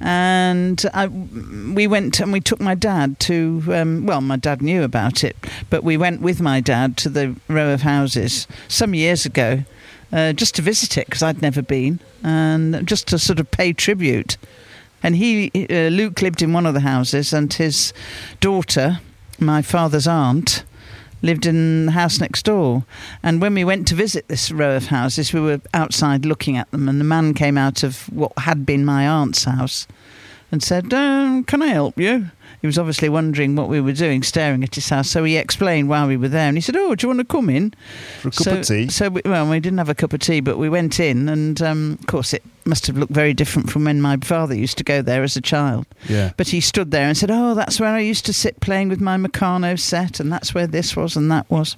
And we went and we took my dad to, my dad knew about it, but we went with my dad to the row of houses some years ago, just to visit it, because I'd never been, and just to sort of pay tribute. And Luke lived in one of the houses, and his daughter, my father's aunt, lived in the house next door. And when we went to visit this row of houses, we were outside looking at them, and the man came out of what had been my aunt's house and said, can I help you? He was obviously wondering what we were doing, staring at his house. So he explained why we were there, and he said, do you want to come in? For a cup of tea? We didn't have a cup of tea, but we went in, and of course it must have looked very different from when my father used to go there as a child. Yeah. But he stood there and said, that's where I used to sit playing with my Meccano set, and that's where this was and that was.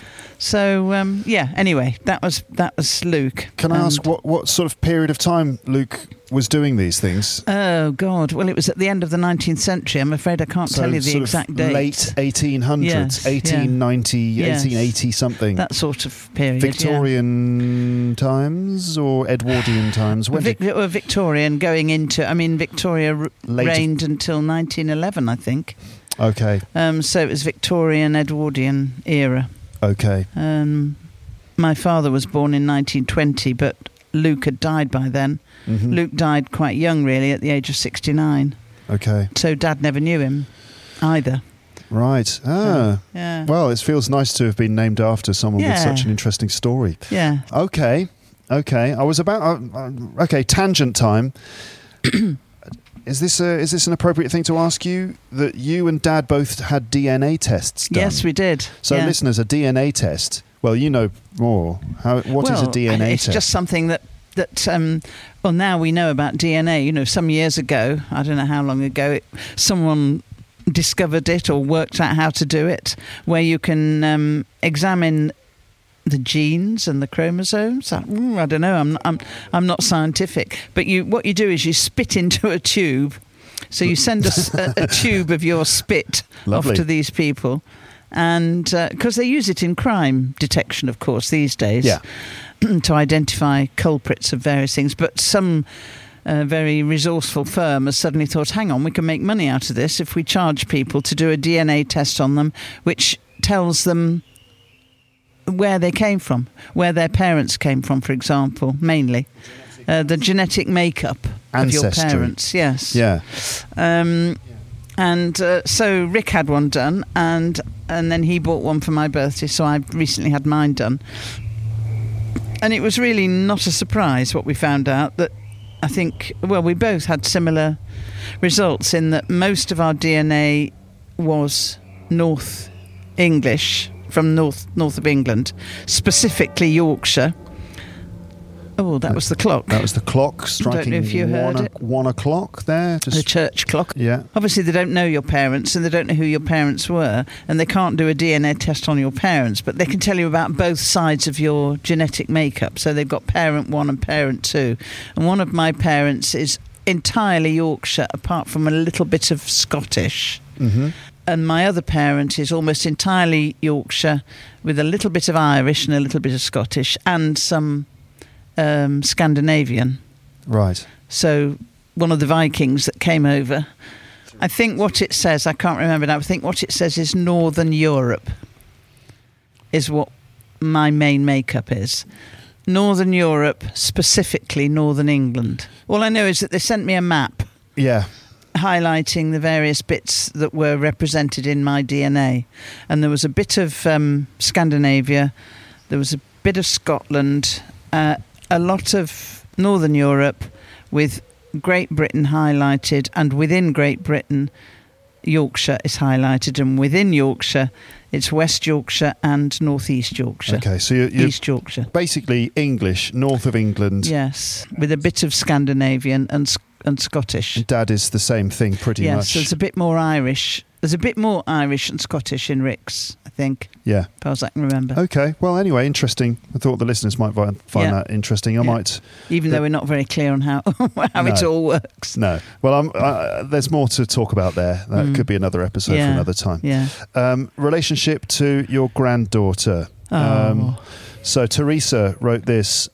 So, anyway, that was Luke. Can I ask what sort of period of time Luke was doing these things? Oh, God. Well, it was at the end of the 19th century. I'm afraid I can't tell you the exact date. Late 1800s, yes, 1890, 1880 something. That sort of period, Victorian times or Edwardian times? Victorian going into... Victoria reigned until 1911, I think. Okay. So it was Victorian, Edwardian era. Okay. My father was born in 1920, but Luke had died by then. Mm-hmm. Luke died quite young, really, at the age of 69. Okay. So Dad never knew him either. Right. Yeah. Well, it feels nice to have been named after someone with such an interesting story. Yeah. Okay. I was about... tangent time. Is this an appropriate thing to ask you? That you and Dad both had DNA tests done? Yes, we did. So, listeners, a DNA test. Well, you know more. What is a DNA test? It's just something that now we know about DNA. Some years ago, I don't know how long ago, someone discovered it or worked out how to do it, where you can examine the genes and the chromosomes. I don't know. I'm not scientific, but what you do is you spit into a tube. So you send us a tube of your spit off to these people, and because they use it in crime detection, of course, these days, to identify culprits of various things. But some very resourceful firm has suddenly thought, hang on, we can make money out of this if we charge people to do a DNA test on them, which tells them where they came from, where their parents came from, for example, mainly. The genetic makeup of your parents, yes. Yeah. And so Rick had one done, and then he bought one for my birthday, so I recently had mine done. And it was really not a surprise what we found out, that I think, well, we both had similar results in that most of our DNA was North English, from north of England, specifically Yorkshire. Oh, that was the clock. That was the clock striking. Don't know if you heard it. 1 o'clock there. The church clock. Yeah. Obviously, they don't know your parents and they don't know who your parents were, and they can't do a DNA test on your parents, but they can tell you about both sides of your genetic makeup. So they've got parent 1 and parent 2. And one of my parents is entirely Yorkshire, apart from a little bit of Scottish. Mm-hmm. And my other parent is almost entirely Yorkshire, with a little bit of Irish and a little bit of Scottish, and some Scandinavian. Right. So one of the Vikings that came over. I think what it says, I can't remember now, I think what it says is Northern Europe is what my main makeup is. Northern Europe, specifically Northern England. All I know is that they sent me a map. Yeah. Highlighting the various bits that were represented in my DNA. And there was a bit of Scandinavia, there was a bit of Scotland, a lot of Northern Europe, with Great Britain highlighted, and within Great Britain, Yorkshire is highlighted, and within Yorkshire, it's West Yorkshire and North East Yorkshire. Okay, so you're East Yorkshire. Basically English, north of England. Yes, with a bit of Scandinavian and Scottish. Dad is the same thing, pretty much. Yes, there's a bit more Irish. There's a bit more Irish and Scottish in Rick's, I think. Yeah. As far as I can remember. Okay. Well, anyway, interesting. I thought the listeners might find that interesting. I might... Even though we're not very clear on how it all works. No. Well, there's more to talk about there. That could be another episode for another time. Yeah. Relationship to your granddaughter. So Teresa wrote this...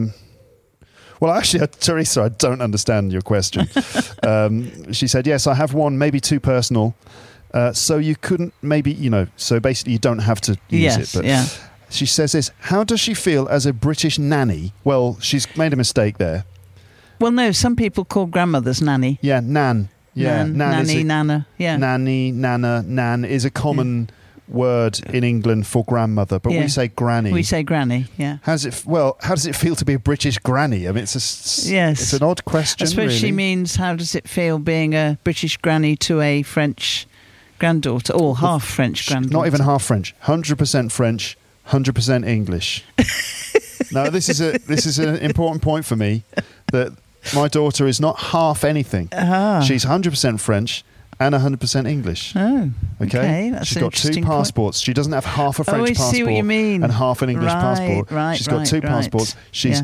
well, actually, Teresa, I don't understand your question. She said, yes, I have one, maybe too personal. So you couldn't maybe, so basically you don't have to use it. But she says this, how does she feel as a British nanny? Well, she's made a mistake there. Well, no, some people call grandmothers nanny. Yeah, nan. Yeah, nanny, nana. Yeah. Nanny, nana, nan is a common... word in England for grandmother, but we say granny. We say granny, yeah. How does it feel to be a British granny? I mean, it's an odd question. I suppose really. She means, how does it feel being a British granny to a French granddaughter, or half French granddaughter? Not even half French, 100% French, 100% English. Now, this is an important point for me, that my daughter is not half anything. She's 100% French and 100% English. Oh, okay. That's She's got two passports. She doesn't have half a French passport see what you mean. and half an English passport. Right, she's got two passports. She's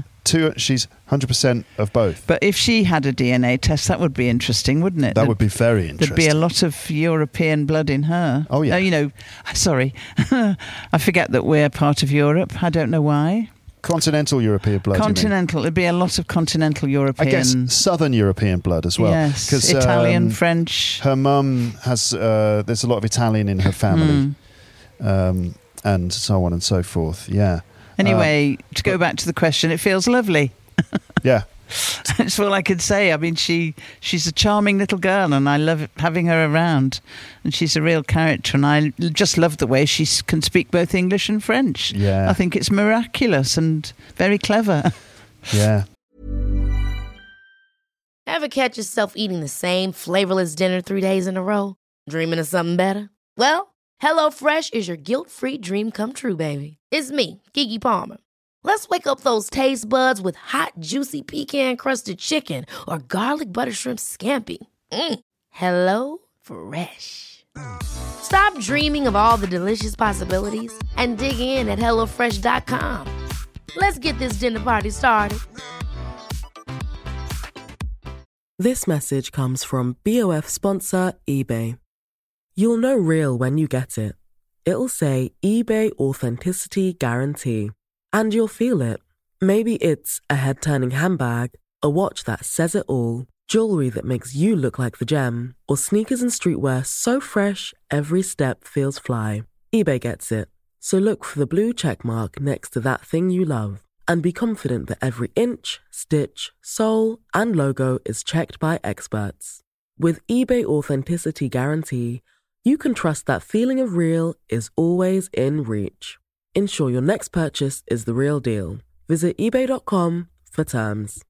100% of both. But if she had a DNA test, that would be interesting, wouldn't it? That would be very interesting. There'd be a lot of European blood in her. Oh, yeah. Sorry. I forget that we're part of Europe. I don't know why. Continental European blood. Continental. It'd be a lot of continental European. I guess Southern European blood as well. Yes, Italian, French. Her mum has. There's a lot of Italian in her family, and so on and so forth. Yeah. Anyway, to go back to the question, it feels lovely. Yeah. That's all I could say. I mean, she's a charming little girl, and I love having her around. And she's a real character, and I just love the way she can speak both English and French. Yeah. I think it's miraculous and very clever. Yeah. Ever catch yourself eating the same flavorless dinner 3 days in a row? Dreaming of something better? Well, HelloFresh is your guilt-free dream come true, baby. It's me, Keke Palmer. Let's wake up those taste buds with hot, juicy pecan-crusted chicken or garlic butter shrimp scampi. Hello Fresh. Stop dreaming of all the delicious possibilities and dig in at HelloFresh.com. Let's get this dinner party started. This message comes from BOF sponsor eBay. You'll know real when you get it. It'll say eBay Authenticity Guarantee. And you'll feel it. Maybe it's a head-turning handbag, a watch that says it all, jewelry that makes you look like the gem, or sneakers and streetwear so fresh, every step feels fly. eBay gets it. So look for the blue check mark next to that thing you love, and be confident that every inch, stitch, sole, and logo is checked by experts. With eBay Authenticity Guarantee, you can trust that feeling of real is always in reach. Ensure your next purchase is the real deal. Visit ebay.com for terms.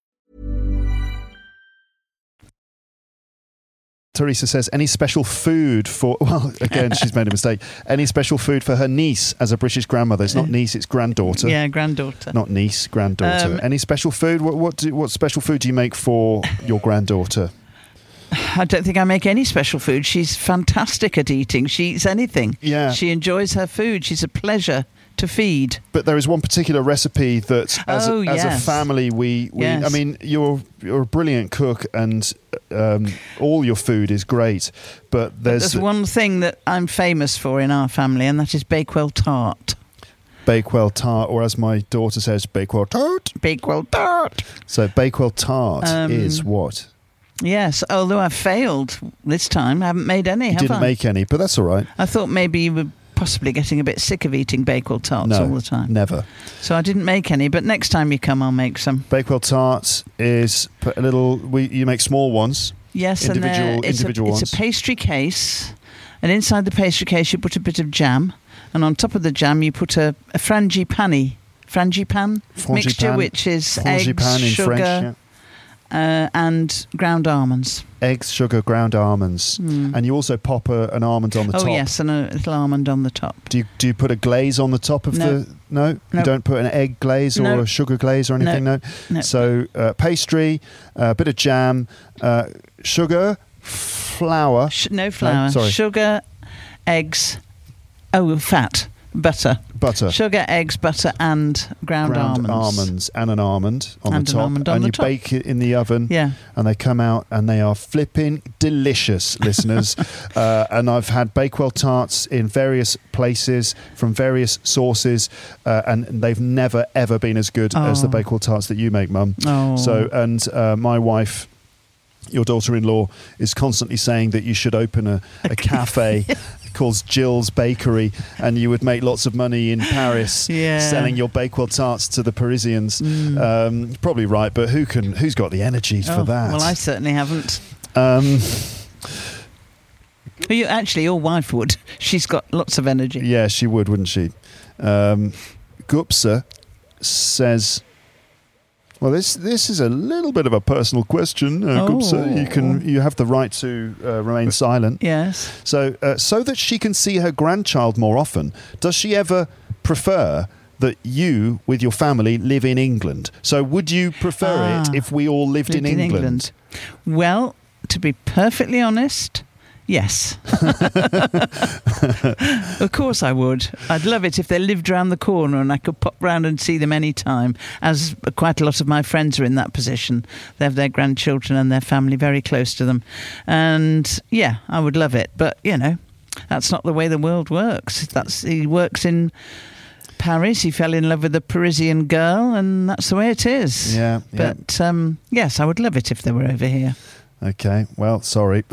Teresa says, any special food for... Well, again, she's made a mistake. Any special food for her niece as a British grandmother? It's not niece, it's granddaughter. Yeah, granddaughter. Not niece, granddaughter. Any special food? What special food do you make for your granddaughter? I don't think I make any special food. She's fantastic at eating. She eats anything. Yeah. She enjoys her food. She's a pleasure to feed. But there is one particular recipe that, as a family, we Yes. I mean, you're a brilliant cook, and all your food is great. But there's one thing that I'm famous for in our family, and that is Bakewell tart. Bakewell tart, or as my daughter says, Bakewell tart. Bakewell tart. So Bakewell tart is what? Yes, although I've failed this time. I haven't made any, You didn't make any, but that's all right. I thought maybe you were possibly getting a bit sick of eating Bakewell tarts all the time. Never. So I didn't make any, but next time you come, I'll make some. Bakewell tarts is put a little... you make small ones. Yes, individual ones. It's a pastry case, and inside the pastry case you put a bit of jam, and on top of the jam you put a frangipani mixture, which is eggs, sugar, French, yeah. And ground almonds. Eggs, sugar, ground almonds. And you also pop an almond on the top. Oh, yes, and a little almond on the top. Do you put a glaze on the top of the... No? You don't put an egg glaze or a sugar glaze or anything? No. So pastry, a bit of jam, sugar, flour. No flour. Sorry. Sugar, eggs, fat. Butter. Sugar, eggs, butter, and ground almonds. And an almond on the top. And you bake it in the oven. Yeah. And they come out and they are flipping delicious, listeners. And I've had Bakewell tarts in various places from various sources, and they've never, ever been as good as the Bakewell tarts that you make, Mum. Oh. So, and my wife... Your daughter-in-law is constantly saying that you should open a cafe called Jill's Bakery, and you would make lots of money in Paris selling your Bakewell tarts to the Parisians. Probably right, but who's got the energy for that? Well, I certainly haven't. Your wife would. She's got lots of energy. Yeah, she would, wouldn't she? Gupsa says... Well, this is a little bit of a personal question, Gupsa. You have the right to remain silent. Yes. So that she can see her grandchild more often, does she ever prefer that you, with your family, live in England? So would you prefer it if we all lived in England? Well, to be perfectly honest... Yes. Of course I would. I'd love it if they lived round the corner and I could pop round and see them any time, as quite a lot of my friends are in that position. They have their grandchildren and their family very close to them. And, yeah, I would love it. But, that's not the way the world works. He works in Paris. He fell in love with a Parisian girl, and that's the way it is. Yeah. But, yes, I would love it if they were over here. Okay, well, sorry.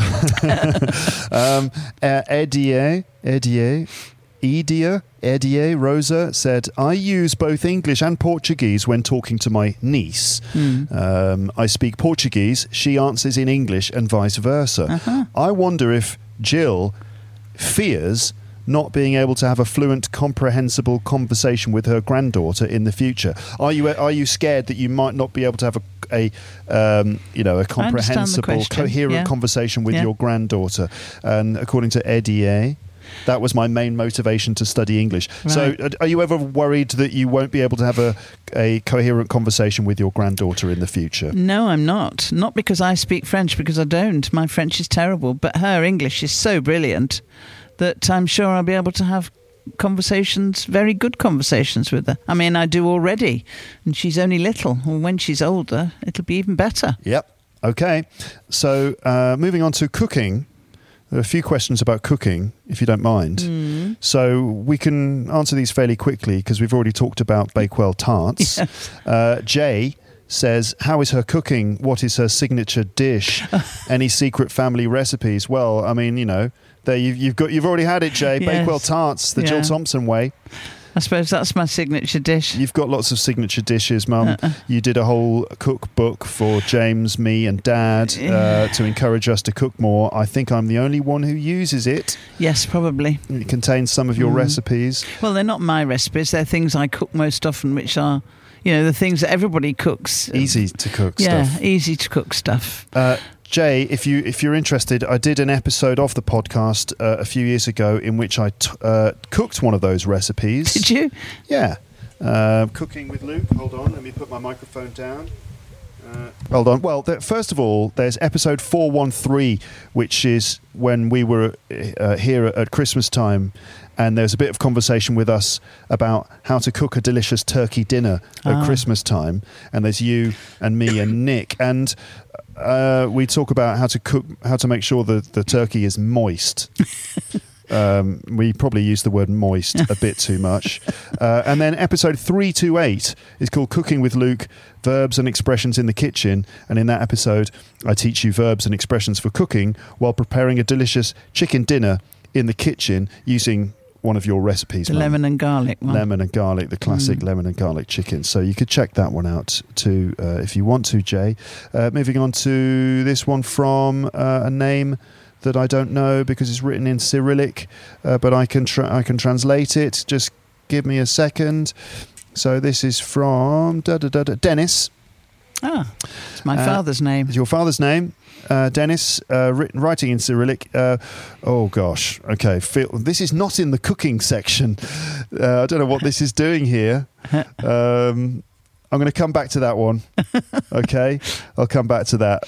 Edier Rosa said, I use both English and Portuguese when talking to my niece. I speak Portuguese, she answers in English, and vice versa. I wonder if Jill fears not being able to have a fluent, comprehensible conversation with her granddaughter in the future. Are you scared that you might not be able to have a comprehensible, coherent conversation with your granddaughter? And according to Eddie, that was my main motivation to study English. Right. So are you ever worried that you won't be able to have a coherent conversation with your granddaughter in the future? No, I'm not. Not because I speak French, because I don't. My French is terrible, but her English is so brilliant that I'm sure I'll be able to have conversations, very good conversations with her. I mean, I do already, and she's only little. Well, when she's older, it'll be even better. Yep. Okay. So moving on to cooking. There are a few questions about cooking, if you don't mind. So we can answer these fairly quickly because we've already talked about Bakewell tarts. Yes. Jay says, how is her cooking? What is her signature dish? Any secret family recipes? Well, I mean, there you've already had it, Jay. Yes. Bakewell tarts, the Jill Thompson way. I suppose that's my signature dish. You've got lots of signature dishes, Mum. You did a whole cookbook for James, me and Dad to encourage us to cook more. I think I'm the only one who uses it. Yes, probably. It contains some of your recipes. Well, they're not my recipes. They're things I cook most often, which are, the things that everybody cooks. Easy to cook stuff. Yeah, easy to cook stuff. Jay, if you're interested, I did an episode of the podcast a few years ago in which I cooked one of those recipes. Did you? Yeah. Cooking with Luke. Hold on, let me put my microphone down. Hold on. Well, first of all, there's episode 413, which is when we were here at Christmas time, and there's a bit of conversation with us about how to cook a delicious turkey dinner at Christmas time. And there's you and me and Nick, and we talk about how to make sure that the turkey is moist. We probably use the word moist a bit too much. And then episode 328 is called Cooking with Luke, Verbs and Expressions in the Kitchen. And in that episode, I teach you verbs and expressions for cooking while preparing a delicious chicken dinner in the kitchen using one of your recipes. The lemon and garlic one. Lemon and garlic, the classic lemon and garlic chicken. So you could check that one out too if you want to, Jay. Moving on to this one from a name that I don't know because it's written in Cyrillic, but I can translate it. Just give me a second. So this is from Dennis. It's my father's name. It's your father's name. Dennis, writing in Cyrillic. Oh gosh, okay. This is not in the cooking section. I don't know what this is doing here. I'm going to come back to that one. Okay, I'll come back to that.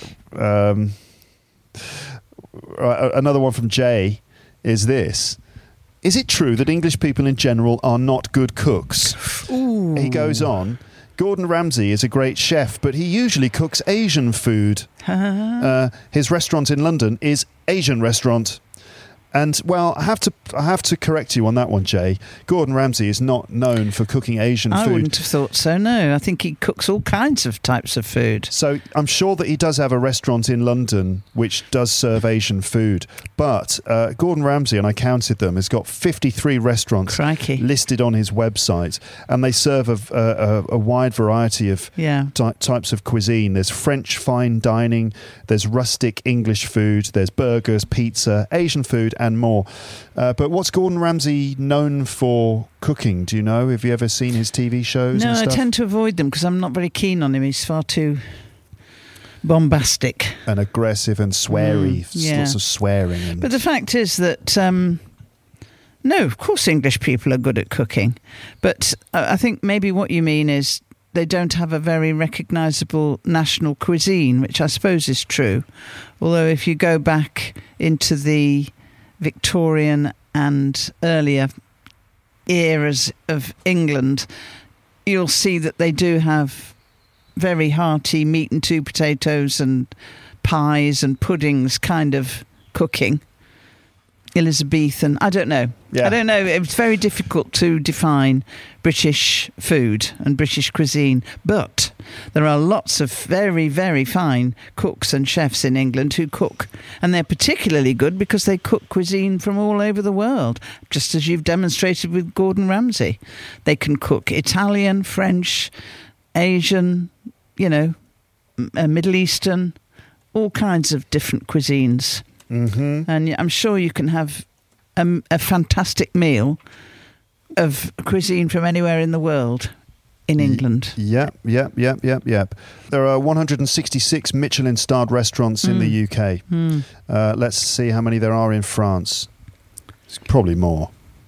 Right, another one from Jay is this. Is it true that English people in general are not good cooks? Ooh. He goes on. Gordon Ramsay is a great chef, but he usually cooks Asian food. His restaurant in London is Asian restaurant. And, well, I have to correct you on that one, Jay. Gordon Ramsay is not known for cooking Asian food. I wouldn't have thought so, no. I think he cooks all kinds of types of food. So I'm sure that he does have a restaurant in London which does serve Asian food. But Gordon Ramsay, and I counted them, has got 53 restaurants listed on his website. And they serve a wide variety of types of cuisine. There's French fine dining, there's rustic English food, there's burgers, pizza, Asian food, and more. But what's Gordon Ramsay known for cooking? Do you know? Have you ever seen his TV shows? No, and stuff? I tend to avoid them because I'm not very keen on him. He's far too bombastic and aggressive and sweary. Lots of swearing. But the fact is that no, of course English people are good at cooking, but I think maybe what you mean is they don't have a very recognisable national cuisine, which I suppose is true. Although if you go back into the Victorian and earlier eras of England, you'll see that they do have very hearty meat and two potatoes and pies and puddings kind of cooking. Elizabethan, I don't know. Yeah. I don't know. It's very difficult to define British food and British cuisine, but there are lots of very, very fine cooks and chefs in England who cook, and they're particularly good because they cook cuisine from all over the world, just as you've demonstrated with Gordon Ramsay. They can cook Italian, French, Asian, Middle Eastern, all kinds of different cuisines. Mm-hmm. And I'm sure you can have a fantastic meal of cuisine from anywhere in the world in England. Yep. There are 166 Michelin-starred restaurants in the UK. Let's see how many there are in France. It's probably more.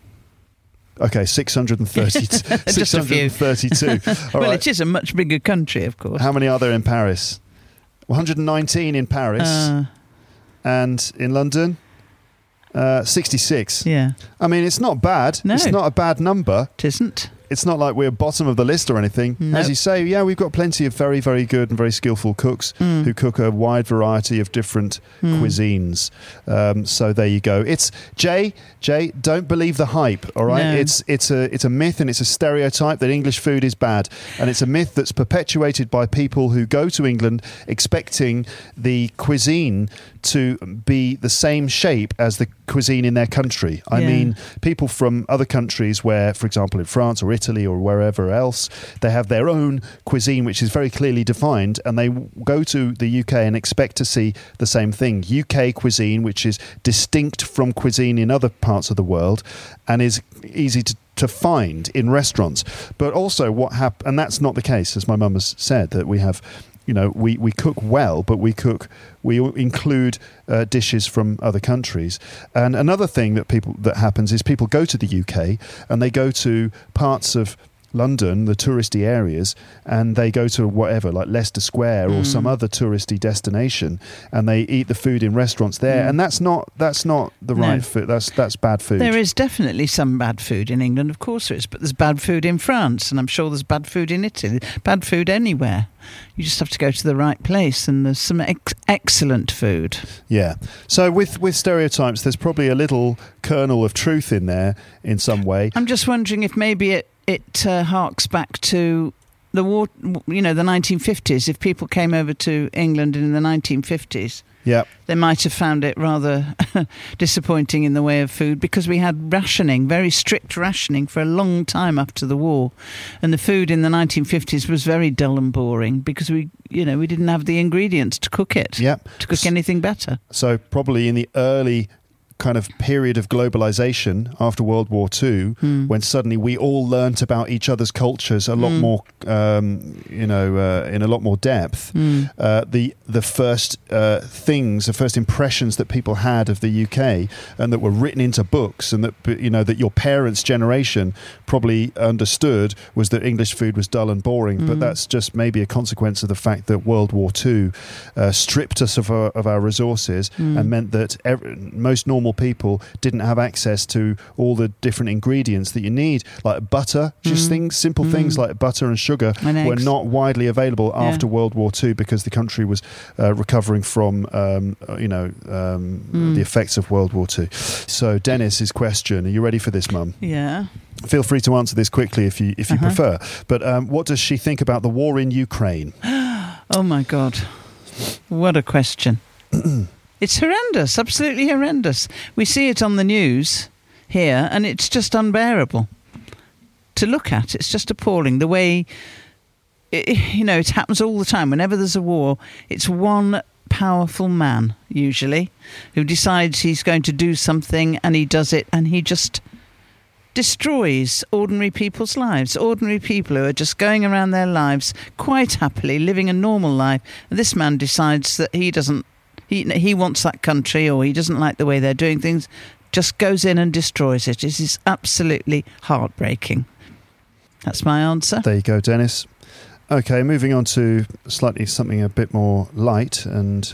Okay, 630, just 632. Well, right. It is a much bigger country, of course. How many are there in Paris? 119 in Paris. And in London, 66. Yeah. I mean, it's not bad. No. It's not a bad number. It isn't. it's not like we're bottom of the list or anything. Nope. As you say, yeah, we've got plenty of very, very good and very skillful cooks who cook a wide variety of different cuisines. So there you go. It's Jay, don't believe the hype, all right? No. It's a myth and it's a stereotype that English food is bad. And it's a myth that's perpetuated by people who go to England expecting the cuisine to be the same shape as the cuisine in their country. I mean, people from other countries where, for example, in France or Italy or wherever else, they have their own cuisine which is very clearly defined, and they go to the UK and expect to see the same thing. UK cuisine, which is distinct from cuisine in other parts of the world and is easy to find in restaurants. But also and that's not the case, as my mum has said, that we have, we cook well, but we include dishes from other countries. And another thing that happens is people go to the UK and they go to parts of London, the touristy areas, and they go to whatever, like Leicester Square or some other touristy destination, and they eat the food in restaurants there, and that's not the right food. That's bad food. There is definitely some bad food in England, of course there is, but there's bad food in France, and I'm sure there's bad food in Italy, bad food anywhere. You just have to go to the right place, and there's some excellent food. Yeah. So with stereotypes, there's probably a little kernel of truth in there in some way. I'm just wondering if maybe it harks back to the war, the 1950s. If people came over to England in the 1950s, they might have found it rather disappointing in the way of food, because we had rationing, very strict rationing for a long time after the war, and the food in the 1950s was very dull and boring because we didn't have the ingredients to cook it, to cook anything better. So probably in the early kind of period of globalization after World War II, when suddenly we all learnt about each other's cultures a lot more, in a lot more depth. The first the first impressions that people had of the UK and that were written into books, and that that your parents' generation probably understood, was that English food was dull and boring. But that's just maybe a consequence of the fact that World War II stripped us of our resources and meant that most normal people didn't have access to all the different ingredients that you need, like butter. Just simple things like butter and sugar were not widely available after World War II, because the country was recovering from the effects of World War II. So Dennis's question, are you ready for this, Mum? Yeah. Feel free to answer this quickly if you prefer. But what does she think about the war in Ukraine? Oh my God, what a question. It's horrendous, absolutely horrendous. We see it on the news here, and it's just unbearable to look at. It's just appalling. The way, it happens all the time. Whenever there's a war, it's one powerful man, usually, who decides he's going to do something, and he does it, and he just destroys ordinary people's lives. Ordinary people who are just going around their lives quite happily, living a normal life. And this man decides that he wants that country, or he doesn't like the way they're doing things, just goes in and destroys it. It is absolutely heartbreaking. That's my answer. There you go, Dennis. Okay, moving on to something a bit more light. And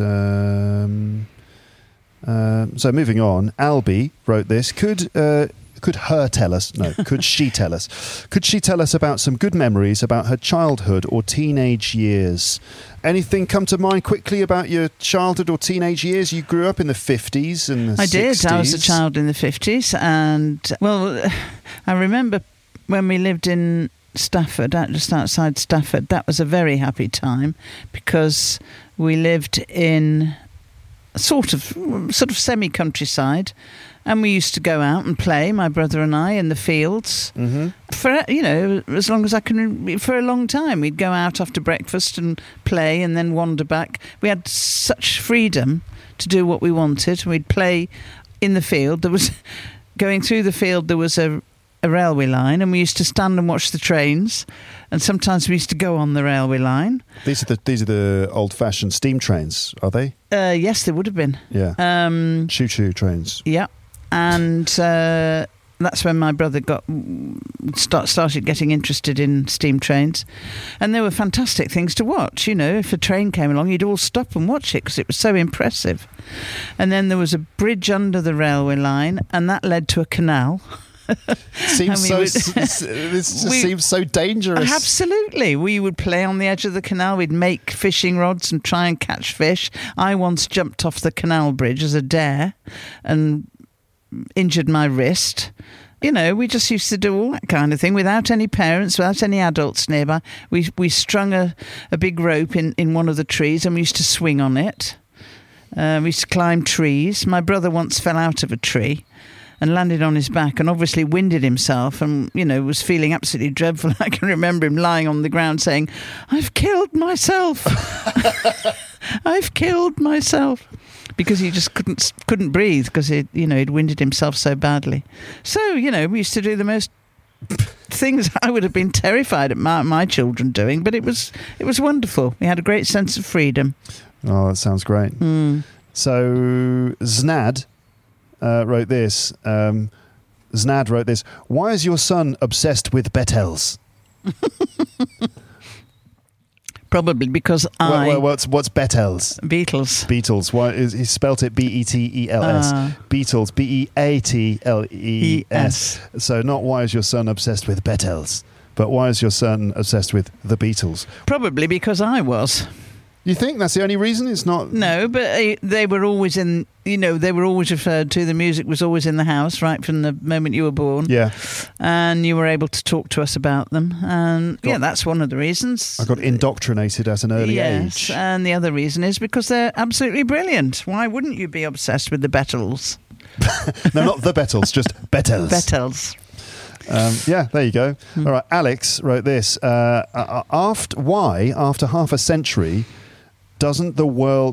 so moving on, Albie wrote this. Could her tell us? No, could she tell us? Could she tell us about some good memories about her childhood or teenage years? Anything come to mind quickly about your childhood or teenage years? You grew up in the 50s and the 60s. I did. I was a child in the 50s. And, I remember when we lived in Stafford, just outside Stafford, that was a very happy time, because we lived in sort of semi-countryside. And we used to go out and play, my brother and I, in the fields for, as long as I can, for a long time. We'd go out after breakfast and play and then wander back. We had such freedom to do what we wanted. We'd play in the field. Going through the field, there was a railway line, and we used to stand and watch the trains. And sometimes we used to go on the railway line. These are the old-fashioned steam trains, are they? Yes, they would have been. Yeah. Choo-choo trains. Yeah. And that's when my brother started getting interested in steam trains. And there were fantastic things to watch. If a train came along, you'd all stop and watch it because it was so impressive. And then there was a bridge under the railway line, and that led to a canal. Seems seems so dangerous. Absolutely. We would play on the edge of the canal. We'd make fishing rods and try and catch fish. I once jumped off the canal bridge as a dare and injured my wrist. You know, we just used to do all that kind of thing without any parents, without any adults nearby. We strung a big rope in one of the trees and we used to swing on it. We used to climb trees. My brother once fell out of a tree and landed on his back and obviously winded himself and, you know, was feeling absolutely dreadful. I can remember him lying on the ground saying, "I've killed myself. I've killed myself." Because he just couldn't breathe because he'd winded himself so badly. So, you know, we used to do the most things I would have been terrified at my children doing, but it was wonderful. We had a great sense of freedom. Oh, that sounds great. So Znad wrote this. Znad wrote this. Why is your son obsessed with Beatles? Probably because what's Beatles? Beatles. Why he spelt it Beetles? Beatles, Beatles. So not why is your son obsessed with Beatles, but why is your son obsessed with the Beatles? Probably because I was. You think that's the only reason? It's not. No, but they were always in. You know, they were always referred to. The music was always in the house right from the moment you were born. Yeah, and you were able to talk to us about them. And that's one of the reasons. I got indoctrinated at an early age. Yes, and the other reason is because they're absolutely brilliant. Why wouldn't you be obsessed with the Beatles? No, not the Beatles, just Beatles. Beatles. Yeah, there you go. All right, Alex wrote this. After half a century, doesn't the world...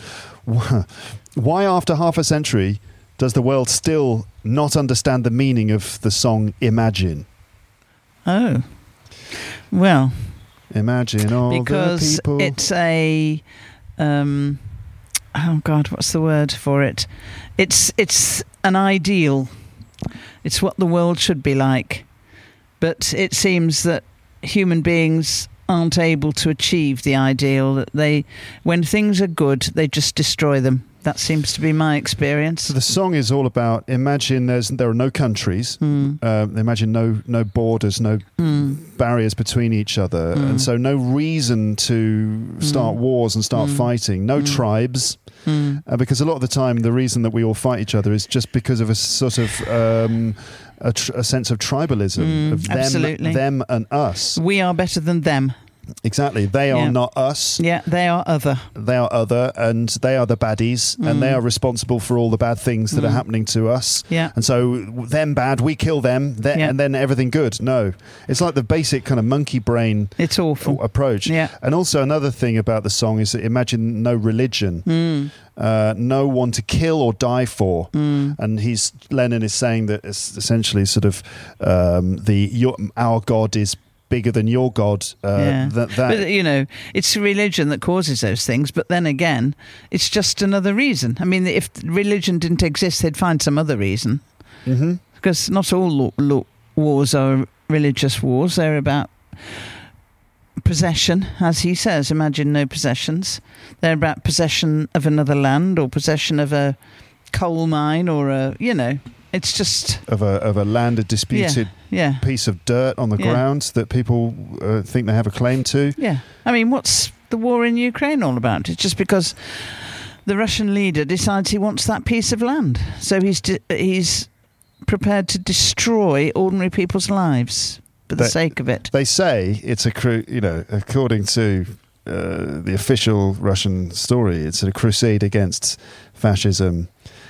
Why after half a century does the world still not understand the meaning of the song Imagine? Oh. Well... Imagine all the people... Because it's a... oh, God, what's the word for it? It's an ideal. It's what the world should be like. But it seems that human beings aren't able to achieve the ideal. That when things are good, they just destroy them. That seems to be my experience. So the song is all about imagine there are no countries, imagine no borders, no barriers between each other, and so no reason to start wars and start fighting, no tribes, because a lot of the time the reason that we all fight each other is just because of a sort of a sense of tribalism, of them and us. We are better than them. Exactly. They are not us. Yeah, they are other. They are other, and they are the baddies, and they are responsible for all the bad things that are happening to us. Yeah. And so them bad, we kill them, and then everything good. No. It's like the basic kind of monkey brain it's awful. approach. Yeah. And also another thing about the song is that imagine no religion. No one to kill or die for, and Lennon is saying that it's essentially sort of our God is bigger than your God. But, you know, it's religion that causes those things. But then again, it's just another reason. I mean, if religion didn't exist, they'd find some other reason. Because not all wars are religious wars. They're about possession, as he says. Imagine no possessions. They're about possession of another land or possession of a coal mine or it's just of a landed disputed piece of dirt on the ground that people think they have a claim to. Yeah, I mean, what's the war in Ukraine all about? It's just because the Russian leader decides he wants that piece of land, so he's prepared to destroy ordinary people's lives for the sake of it. They say it's according to the official Russian story, it's a crusade against fascism.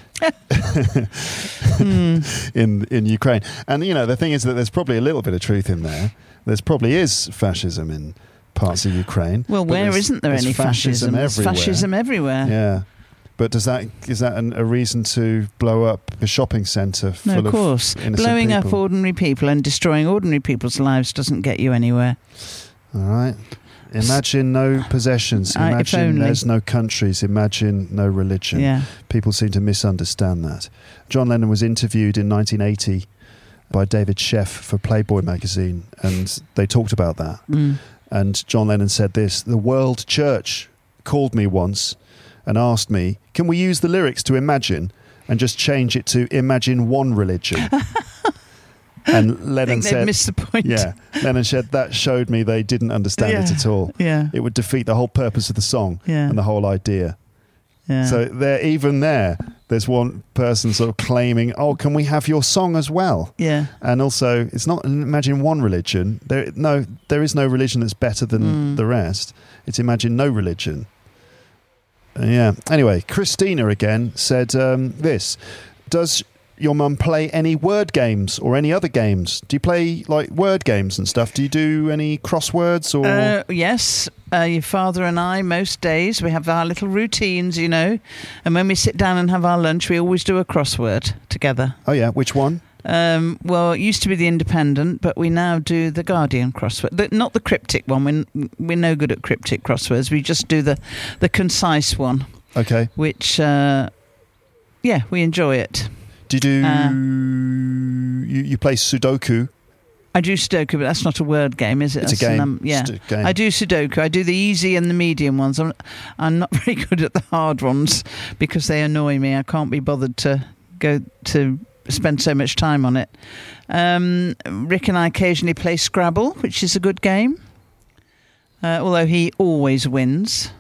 in Ukraine. And the thing is that there's probably a little bit of truth in there. There's probably is fascism in parts of Ukraine. Well, where isn't there any fascism? There's fascism everywhere. Yeah. But is that a reason to blow up a shopping centre full of innocent people? Blowing up ordinary people and destroying ordinary people's lives doesn't get you anywhere. All right. Imagine no possessions. Imagine there's no countries. Imagine no religion. Yeah. People seem to misunderstand that. John Lennon was interviewed in 1980 by David Sheff for Playboy magazine, and they talked about that. And John Lennon said this: "The World Church called me once and asked me, can we use the lyrics to Imagine and just change it to Imagine one religion?" And I Lennon think said, they've missed the point. yeah, Lennon said that showed me they didn't understand it at all. Yeah. It would defeat the whole purpose of the song Yeah. and the whole idea. Yeah. So there's one person sort of claiming, oh, can we have your song as well? yeah. And also, it's not, imagine one religion. There is no religion that's better than the rest. It's imagine no religion. Yeah. Anyway, Christina again said this. Does your mum play any word games or any other games? Do you play like word games and stuff? Do you do any crosswords or? Yes. Your father and I, most days, we have our little routines, you know. And when we sit down and have our lunch, we always do a crossword together. Oh, yeah. Which one? Well, it used to be the Independent, but we now do the Guardian crossword. Not the cryptic one. We're no good at cryptic crosswords. We just do the concise one. Okay. Which, we enjoy it. Do you do... you play Sudoku? I do Sudoku, but that's not a word game, is it? It's a game. Yeah. It's a game. I do Sudoku. I do the easy and the medium ones. I'm not very good at the hard ones because they annoy me. I can't be bothered to go to spend so much time on it. Rick and I occasionally play Scrabble, which is a good game, although he always wins.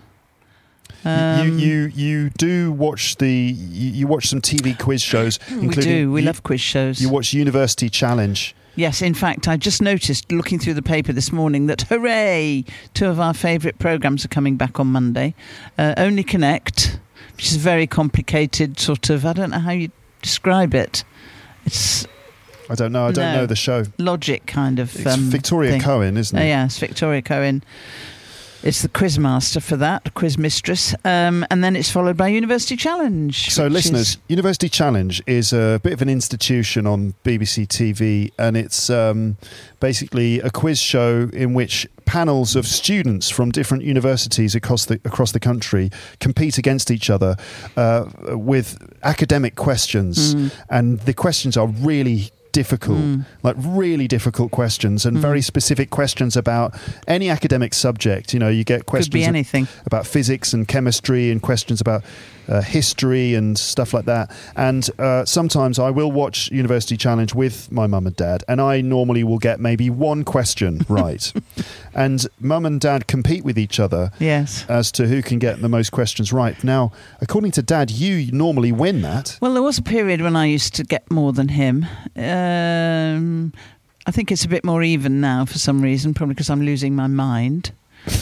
You do watch you watch some TV quiz shows, including We love quiz shows. You watch University Challenge. Yes, in fact, I just noticed, looking through the paper this morning, that hooray! 2 of our favourite programmes are coming back on Monday. Only Connect, which is a very complicated sort of, I don't know how you describe it. It's I don't know. I don't know the show. Logic kind of It's Victoria thing. Cohen, isn't it? Yeah, it's Victoria Cohen. It's the quiz master for that, quiz mistress. And then it's followed by University Challenge. So listeners, University Challenge is a bit of an institution on BBC TV, and it's basically a quiz show in which panels of students from different universities across the country compete against each other with academic questions, and the questions are really difficult, like really difficult questions, and very specific questions about any academic subject. You know, you get questions Could be anything. about physics and chemistry, and questions about history and stuff like that. And sometimes I will watch University Challenge with my mum and dad, and I normally will get maybe one question right. And mum and dad compete with each other as to who can get the most questions right. Now, according to Dad, you normally win that. Well, there was a period when I used to get more than him. I think it's a bit more even now for some reason, probably because I'm losing my mind.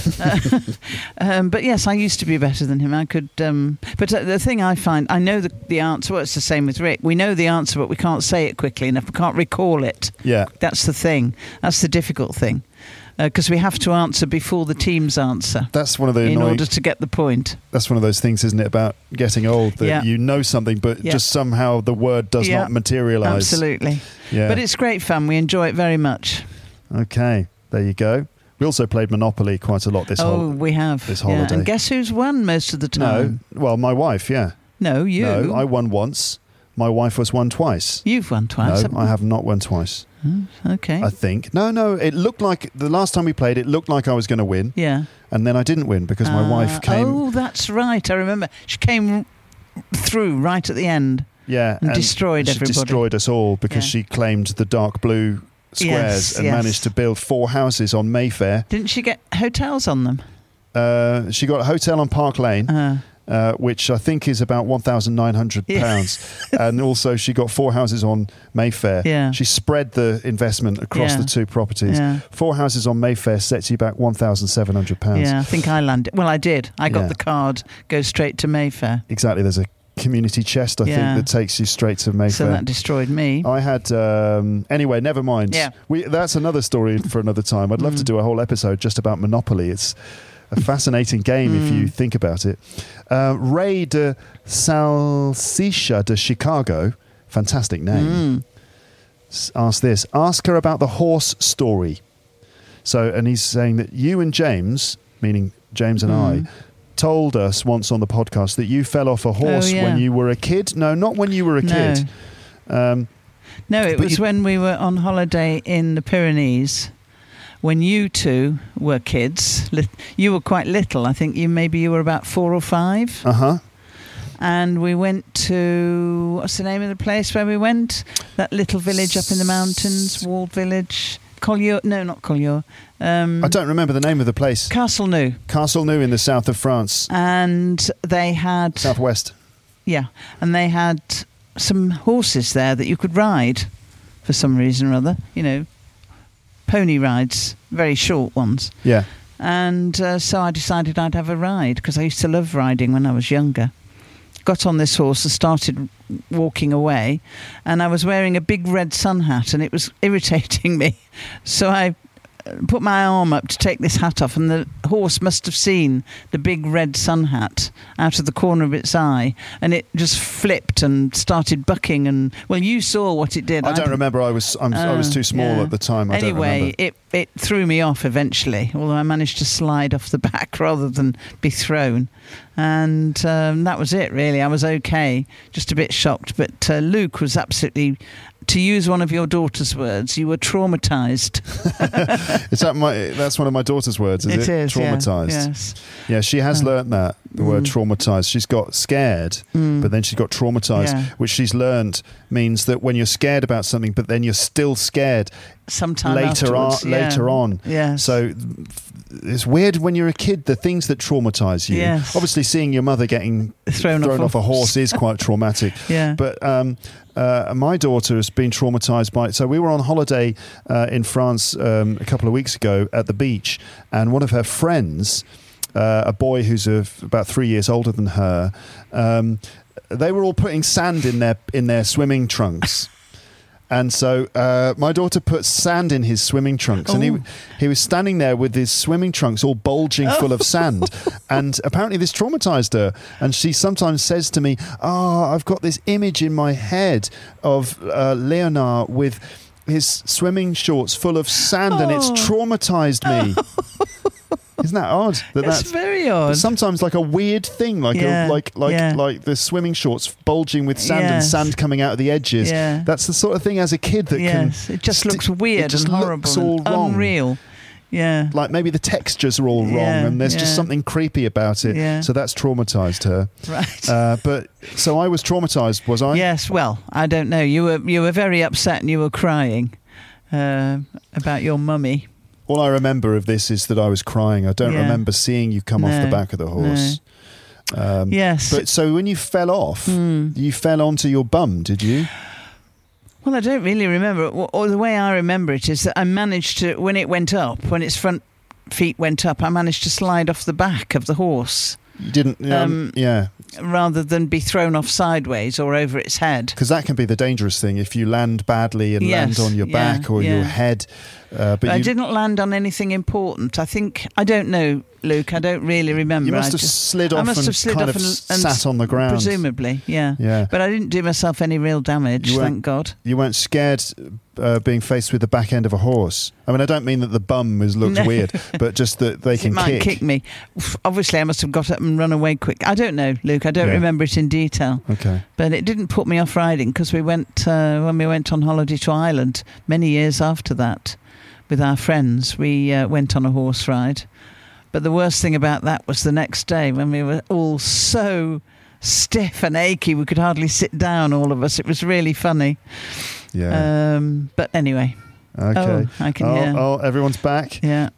But yes, I used to be better than him. I could, but the thing I find, I know the answer. Well, it's the same with Rick. We know the answer, but we can't say it quickly enough. We can't recall it. Yeah, that's the thing. That's the difficult thing, because we have to answer before the team's answer. That's one of the in order to get the point. That's one of those things, isn't it, about getting old, that you know something, but just somehow the word does not materialise. Absolutely. Yeah, but it's great fun. We enjoy it very much. Okay, there you go. We also played Monopoly quite a lot this we have. This holiday. And guess who's won most of the time? No, well, my wife, yeah. No, you. No, I won once. My wife was won twice. You've won twice. No, I have not won twice. Okay. I think. No, it looked like, the last time we played, it looked like I was going to win. Yeah. And then I didn't win because my wife came... Oh, that's right. I remember. She came through right at the end. Yeah. And destroyed everybody. She destroyed us all because she claimed the dark blue squares and managed to build 4 houses on Mayfair. Didn't she get hotels on them? She got a hotel on Park Lane, which I think is about £1,900. And also she got 4 houses on Mayfair. Yeah. She spread the investment across the 2 properties. Yeah. 4 houses on Mayfair sets you back £1,700. Yeah, I think I landed. Well, I did. I got the card, go straight to Mayfair. Exactly. There's a community chest, I think, that takes you straight to Mayfair. So that destroyed me. I had... anyway, never mind. Yeah. That's another story for another time. I'd love to do a whole episode just about Monopoly. It's a fascinating game if you think about it. Ray de Salsicha de Chicago, fantastic name, asked this. Ask her about the horse story. So, and he's saying that you and James, meaning James and I, told us once on the podcast that you fell off a horse when you were a kid. No, not when you were a kid. No, it was when we were on holiday in the Pyrenees. When you two were kids, you were quite little. I think you were about 4 or 5. And we went to, what's the name of the place where we went? That little village up in the mountains, walled village. Collioure? No, not Collioure. I don't remember the name of the place. Castle Nou. Castle Nou in the south of France. And they had... Southwest. Yeah. And they had some horses there that you could ride for some reason or other. You know, pony rides, very short ones. Yeah. And so I decided I'd have a ride because I used to love riding when I was younger. Got on this horse and started walking away, and I was wearing a big red sun hat and it was irritating me. So I put my arm up to take this hat off, and the horse must have seen the big red sun hat out of the corner of its eye, and it just flipped and started bucking. And well, you saw what it did. I don't remember. I was too small at the time. Anyway, it threw me off eventually, although I managed to slide off the back rather than be thrown. And that was it, really. I was okay, just a bit shocked. But Luke was absolutely, to use one of your daughter's words, you were traumatised. That's one of my daughter's words, is it? It is, traumatised. yeah. Yes. Yeah, she has learnt that, the word traumatised. She's got scared, but then she's got traumatised, which she's learnt means that when you're scared about something, but then you're still scared sometime later on. Yeah. So it's weird when you're a kid, the things that traumatise you. Yes. Obviously, seeing your mother getting thrown off a horse is quite traumatic. Yeah. But my daughter has been traumatised by it. So we were on holiday in France a couple of weeks ago at the beach, and one of her friends, a boy who's about 3 years older than her, they were all putting sand in their swimming trunks. And so my daughter put sand in his swimming trunks, and he was standing there with his swimming trunks all bulging full of sand. And apparently this traumatised her. And she sometimes says to me, I've got this image in my head of Leonard with his swimming shorts full of sand, and it's traumatised me. Isn't that odd? That's very odd. Sometimes like a weird thing, like the swimming shorts bulging with sand and sand coming out of the edges. Yeah. That's the sort of thing as a kid that can. It just looks weird and horrible, looks all and wrong. unreal. Yeah. Like maybe the textures are all wrong, and there's just something creepy about it. Yeah. So that's traumatised her. Right. But so I was traumatised, was I? Yes. Well, I don't know. You were very upset and you were crying about your mummy. All I remember of this is that I was crying. I don't remember seeing you come off the back of the horse. No. Yes. But so when you fell off, you fell onto your bum, did you? Well, I don't really remember. Or the way I remember it is that I managed to, when its front feet went up, I managed to slide off the back of the horse. You didn't, rather than be thrown off sideways or over its head. Because that can be the dangerous thing if you land badly and land on your back or your head. But I didn't land on anything important. I don't know, Luke. I don't really remember. You must have slid off and sat on the ground. Presumably, yeah. But I didn't do myself any real damage, thank God. You weren't scared being faced with the back end of a horse? I mean, I don't mean that the bum looks weird, but just that they can might kick me. Obviously, I must have got up and run away quick. I don't know, Luke. I don't remember it in detail. Okay. But it didn't put me off riding because we went when we went on holiday to Ireland many years after that with our friends. We went on a horse ride. But the worst thing about that was the next day when we were all so stiff and achy we could hardly sit down, all of us. It was really funny. Yeah. But anyway. Okay. I can hear. Everyone's back. Yeah.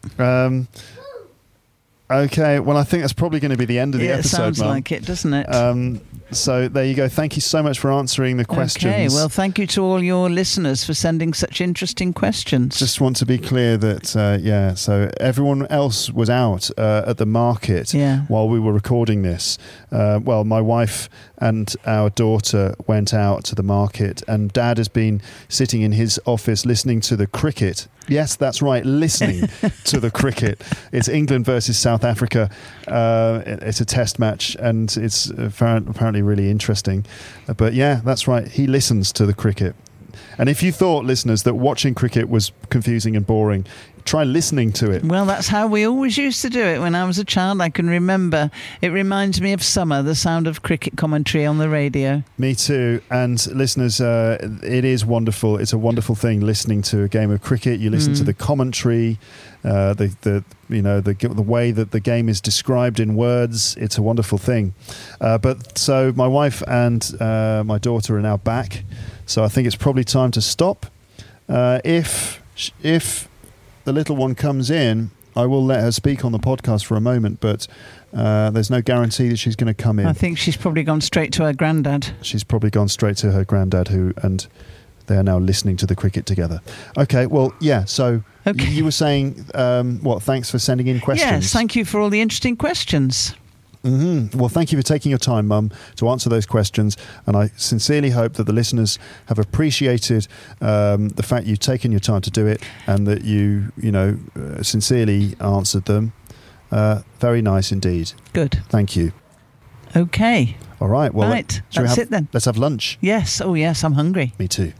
Okay. Well, I think that's probably going to be the end of the episode. It sounds Mum. like it, doesn't it? So there you go. Thank you so much for answering the questions. Okay. Well, thank you to all your listeners for sending such interesting questions. Just want to be clear that, so everyone else was out at the market while we were recording this. Well, my wife and our daughter went out to the market, and Dad has been sitting in his office listening to the cricket. Yes, that's right, listening to the cricket. It's England versus South Africa. It's a test match, and it's apparently really interesting. But yeah, that's right, he listens to the cricket. And if you thought, listeners, that watching cricket was confusing and boring, Try listening to it. Well, that's how we always used to do it when I was a child. I can remember. It reminds me of summer, the sound of cricket commentary on the radio. Me too. And listeners, it is wonderful. It's a wonderful thing listening to a game of cricket. You listen to the commentary, the way that the game is described in words. It's a wonderful thing. But so my wife and my daughter are now back. So I think it's probably time to stop. If the little one comes in, I will let her speak on the podcast for a moment, but there's no guarantee that she's going to come in. I think she's probably gone straight to her granddad. She's probably gone straight to her granddad, and they're now listening to the cricket together. Okay, well, yeah, so you were saying, thanks for sending in questions. Yes, thank you for all the interesting questions. Mm-hmm. Well, thank you for taking your time, Mum, to answer those questions. And I sincerely hope that the listeners have appreciated the fact you've taken your time to do it and that you sincerely answered them. Very nice indeed. Good. Thank you. Okay. All right. Well, right. That's it then. Let's have lunch. Yes. Oh, yes. I'm hungry. Me too.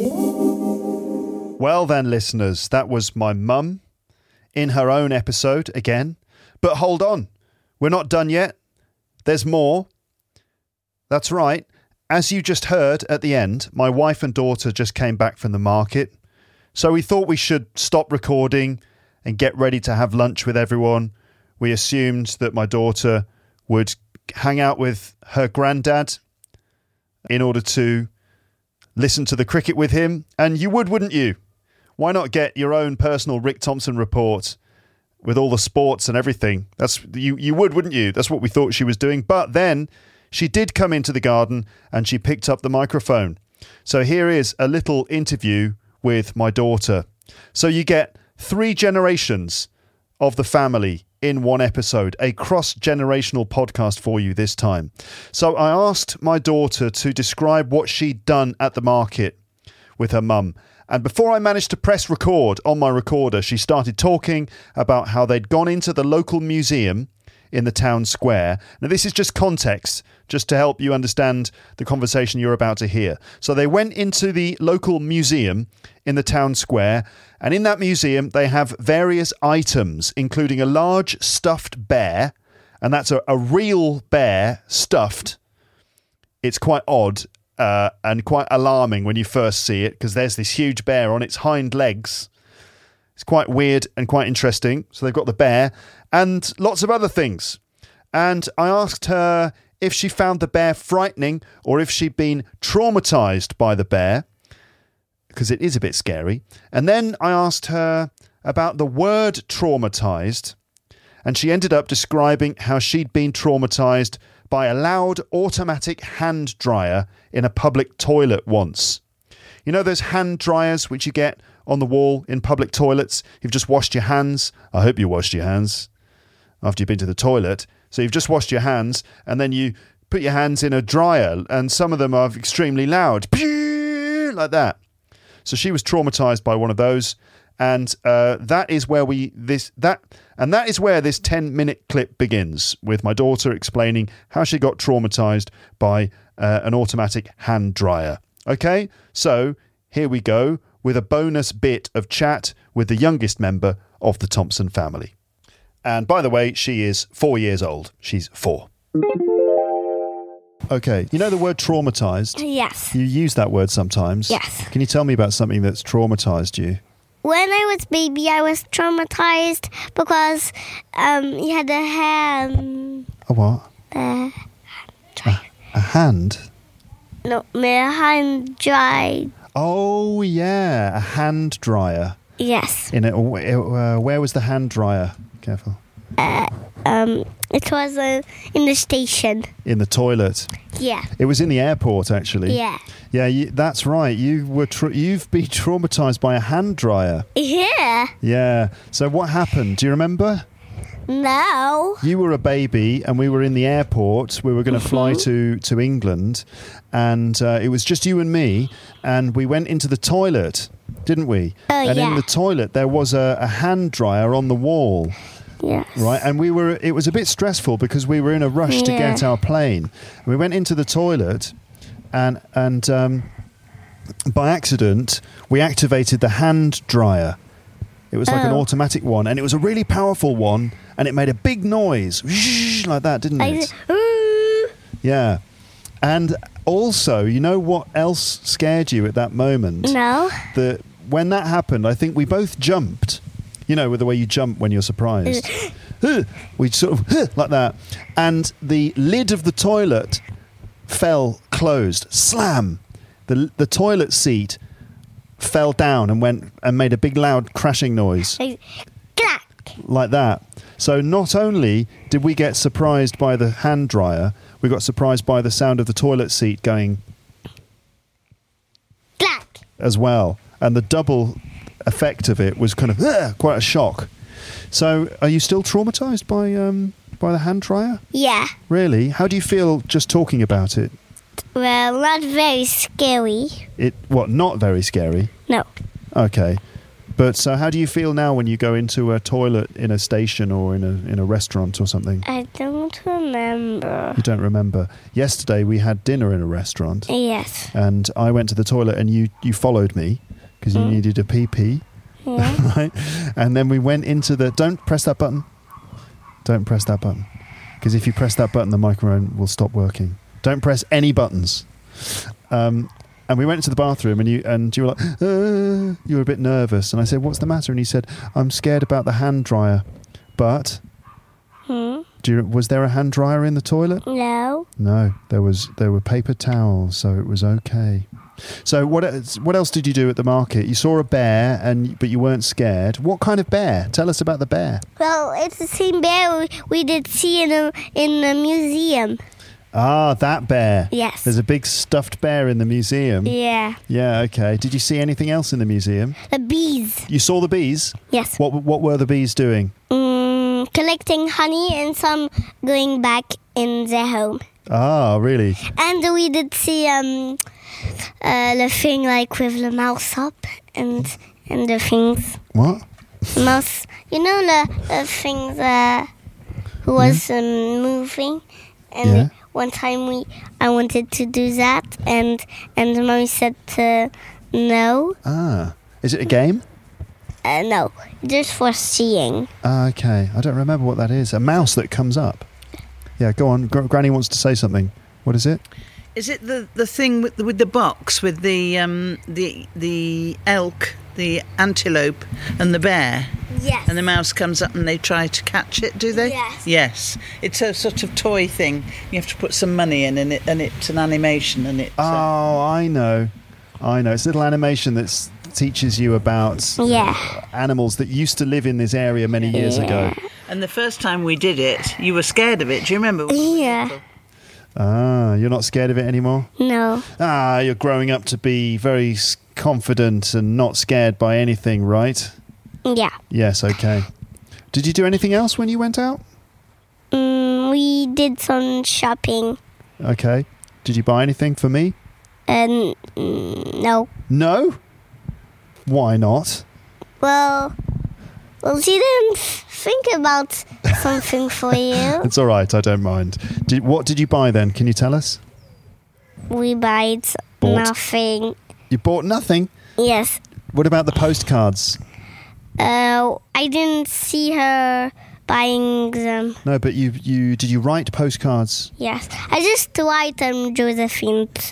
Well then, listeners, that was my mum in her own episode again. But hold on. We're not done yet. There's more. That's right. As you just heard at the end, my wife and daughter just came back from the market. So we thought we should stop recording and get ready to have lunch with everyone. We assumed that my daughter would hang out with her granddad in order to listen to the cricket with him. And you would, wouldn't you? Why not get your own personal Rick Thompson report with all the sports and everything? You would, wouldn't you? That's what we thought she was doing. But then she did come into the garden and she picked up the microphone. So here is a little interview with my daughter. So you get 3 generations of the family in one episode, a cross-generational podcast for you this time. So I asked my daughter to describe what she'd done at the market with her mum. And before I managed to press record on my recorder, she started talking about how they'd gone into the local museum in the town square. Now, this is just context, just to help you understand the conversation you're about to hear. So they went into the local museum in the town square, and in that museum, they have various items, including a large stuffed bear, and that's a real bear stuffed. It's quite odd. And quite alarming when you first see it, because there's this huge bear on its hind legs. It's quite weird and quite interesting. So they've got the bear and lots of other things. And I asked her if she found the bear frightening or if she'd been traumatized by the bear, because it is a bit scary. And then I asked her about the word traumatized, and she ended up describing how she'd been traumatized by a loud automatic hand dryer in a public toilet once. You know those hand dryers which you get on the wall in public toilets? You've just washed your hands. I hope you washed your hands after you've been to the toilet. So you've just washed your hands and then you put your hands in a dryer, and some of them are extremely loud. Like that. So she was traumatized by one of those. And that is where this 10-minute clip begins, with my daughter explaining how she got traumatized by an automatic hand dryer. Okay, so here we go with a bonus bit of chat with the youngest member of the Thompson family. And by the way, she is 4 years old. She's 4. Okay, you know the word traumatized? Yes. You use that word sometimes. Yes. Can you tell me about something that's traumatized you? When I was baby, I was traumatized because he had a hand. A what? A hand? No, my hand dried. Oh, yeah, a hand dryer. Yes. Where was the hand dryer? Careful. It was in the station. In the toilet. Yeah. It was in the airport, actually. Yeah. Yeah, that's right. You've been traumatized by a hand dryer. Yeah. Yeah. So what happened? Do you remember? No. You were a baby and we were in the airport. We were going to fly to England, and it was just you and me, and we went into the toilet, didn't we? And in the toilet there was a hand dryer on the wall. Yes. Right, and it was a bit stressful because we were in a rush to get our plane. We went into the toilet and by accident we activated the hand dryer. It was like an Oh. automatic one, and it was a really powerful one, and it made a big noise like that, didn't it? Yeah. And also, you know what else scared you at that moment? No. When that happened, I think we both jumped. You know, with the way you jump when you're surprised. We sort of like that. And the lid of the toilet fell closed. Slam! The toilet seat fell down and made a big loud crashing noise. Clack. Like that. So not only did we get surprised by the hand dryer, we got surprised by the sound of the toilet seat going Clack. as well. And the double effect of it was kind of quite a shock. So are you still traumatized by the hand dryer? Yeah. Really? How do you feel just talking about it? Well, not very scary. Not very scary? No. Okay. But so how do you feel now when you go into a toilet in a station or in a restaurant or something? I don't remember. You don't remember. Yesterday we had dinner in a restaurant. Yes. And I went to the toilet and you followed me because you needed a pee-pee. Yeah. Right? And then we went into don't press that button. Don't press that button. Because if you press that button, the microphone will stop working. Don't press any buttons. And we went into the bathroom and you were like, you were a bit nervous. And I said, what's the matter? And he said, I'm scared about the hand dryer. But was there a hand dryer in the toilet? No. No, there were paper towels, so it was okay. So what else did you do at the market? You saw a bear, but you weren't scared. What kind of bear? Tell us about the bear. Well, it's the same bear we did see in the museum. Ah, that bear. Yes. There's a big stuffed bear in the museum. Yeah. Yeah, okay. Did you see anything else in the museum? The bees. You saw the bees? Yes. What were the bees doing? Collecting honey and some going back in their home. Ah, really? And we did see the thing like with the mouse up and the things. What? Mouse. You know the things who was moving. And Yeah. one time I wanted to do that, and Mommy said no. Ah. Is it a game? No, just for seeing. Ah, okay. I don't remember what that is. A mouse that comes up. Yeah, go on. Granny wants to say something. What is it? Is it the thing with the box with the elk, the antelope, and the bear? Yes. And the mouse comes up and they try to catch it, do they? Yes. Yes. It's a sort of toy thing. You have to put some money in, and it's an animation, and it's. Oh, I know. It's a little animation that teaches you about animals that used to live in this area many years ago. And the first time we did it, you were scared of it. Do you remember? Yeah. Ah, you're not scared of it anymore? No. Ah, you're growing up to be very confident and not scared by anything, right? Yeah. Yes, okay. Did you do anything else when you went out? We did some shopping. Okay. Did you buy anything for me? No. No? Why not? Well, she didn't think about something for you. It's all right, I don't mind. What did you buy then? Can you tell us? We bought nothing. You bought nothing? Yes. What about the postcards? I didn't see her buying them. No, but did you write postcards? Yes. I just write Josephine's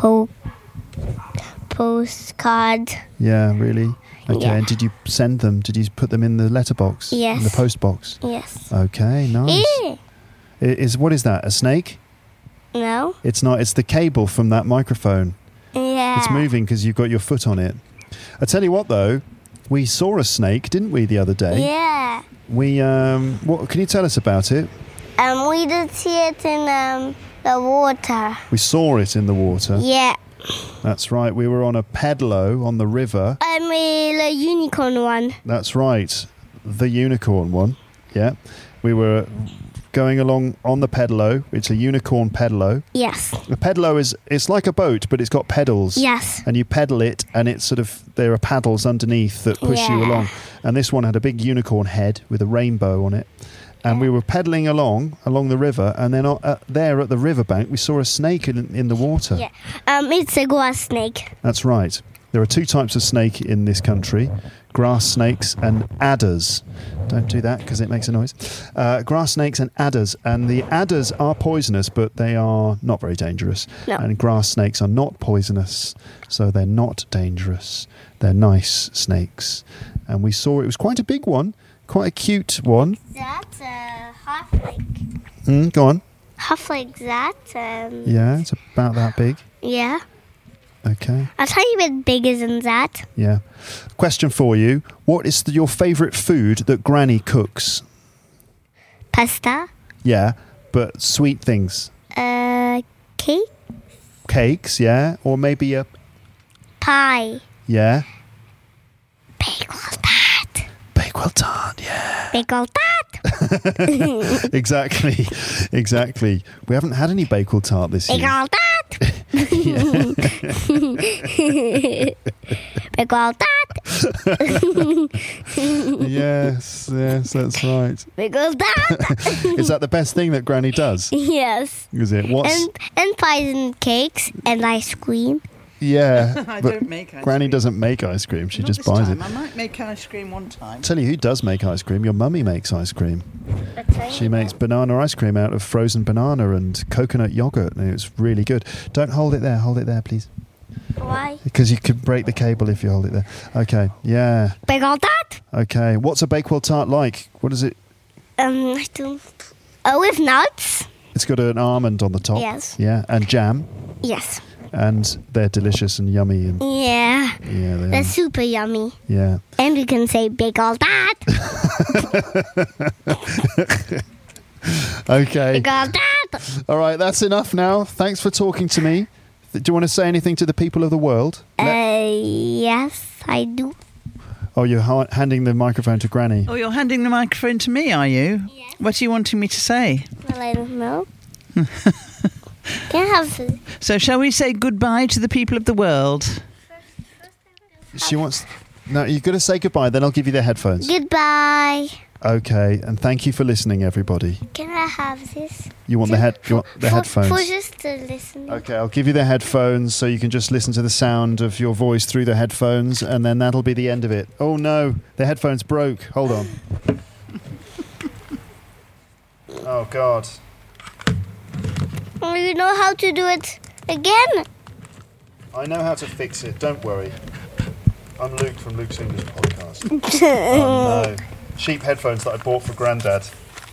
postcard. Yeah, really? Okay, Yeah. and did you send them? Did you put them in the letterbox? Yes. In the post box? Yes. Okay, nice. What is that, a snake? No. It's not, it's the cable from that microphone. Yeah. It's moving because you've got your foot on it. I tell you what though, we saw a snake, didn't we, the other day? Yeah. What can you tell us about it? We did see it in the water. We saw it in the water. Yeah. That's right. We were on a pedalo on the river. The unicorn one. That's right. The unicorn one. Yeah. We were going along on the pedalo. It's a unicorn pedalo. Yes. A pedalo it's like a boat, but it's got pedals. Yes. And you pedal it, and it's there are paddles underneath that push you along. And this one had a big unicorn head with a rainbow on it. And we were pedaling along the river, and then there at the riverbank, we saw a snake in the water. Yeah. It's a grass snake. That's right. There are two types of snake in this country: grass snakes and adders. Don't do that because it makes a noise. Grass snakes and adders. And the adders are poisonous, but they are not very dangerous. No. And grass snakes are not poisonous, so they're not dangerous. They're nice snakes. And we saw it was quite a big one, quite a cute one. That's half like Go on. that. Yeah, it's about that big. Yeah. Okay. A tiny bit bigger than that. Yeah. Question for you. What is your favourite food that Granny cooks? Pasta. Yeah, but sweet things. Cake. Cakes, yeah? Or maybe a... Pie. Yeah? Bagel tart. Bakewell tart, yeah. Bagel tart. Exactly. We haven't had any Bakewell tart this year. Bagel tart. Bagel tart. Yes, that's right. Bagel tart. Is that the best thing that Granny does? Yes. Is it? What's... And pies and cakes and ice cream. Yeah. I but don't make ice Granny cream. doesn't make ice cream. She Not just this buys time. it. I might make ice cream one time. Tell you who does make ice cream. Your mummy makes ice cream. She makes banana ice cream out of frozen banana and coconut yogurt, and it's really good. Don't hold it there. Hold it there, please. Why? Because you could break the cable if you hold it there. Okay, yeah. Bagel tart. Okay, what's a Bakewell tart like? What is it? I don't. With nuts. It's got an almond on the top. Yes. Yeah, and jam. Yes. And they're delicious and yummy. And Yeah. yeah, they They're are. super yummy. Yeah. And you can say bagel tart. Okay. Bagel tart. All right, that's enough now. Thanks for talking to me. Do you want to say anything to the people of the world? Yes, I do. Oh, you're handing the microphone to Granny. Oh, you're handing the microphone to me, are you? Yes. What are you wanting me to say? Well, I don't know. Can I have So shall we say goodbye to the people of the world? She wants... No, you've got to say goodbye, then I'll give you the headphones. goodbye? Okay, and thank you for listening, everybody. Can I have this? You want the headphones? For just to listen. Okay, I'll give you the headphones so you can just listen to the sound of your voice through the headphones, and then that'll be the end of it. Oh no, the headphones broke. Hold on. Oh God. Oh, you know how to do it again? I know how to fix it, don't worry. I'm Luke from Luke's English Podcast. Oh no. Cheap headphones that I bought for Grandad.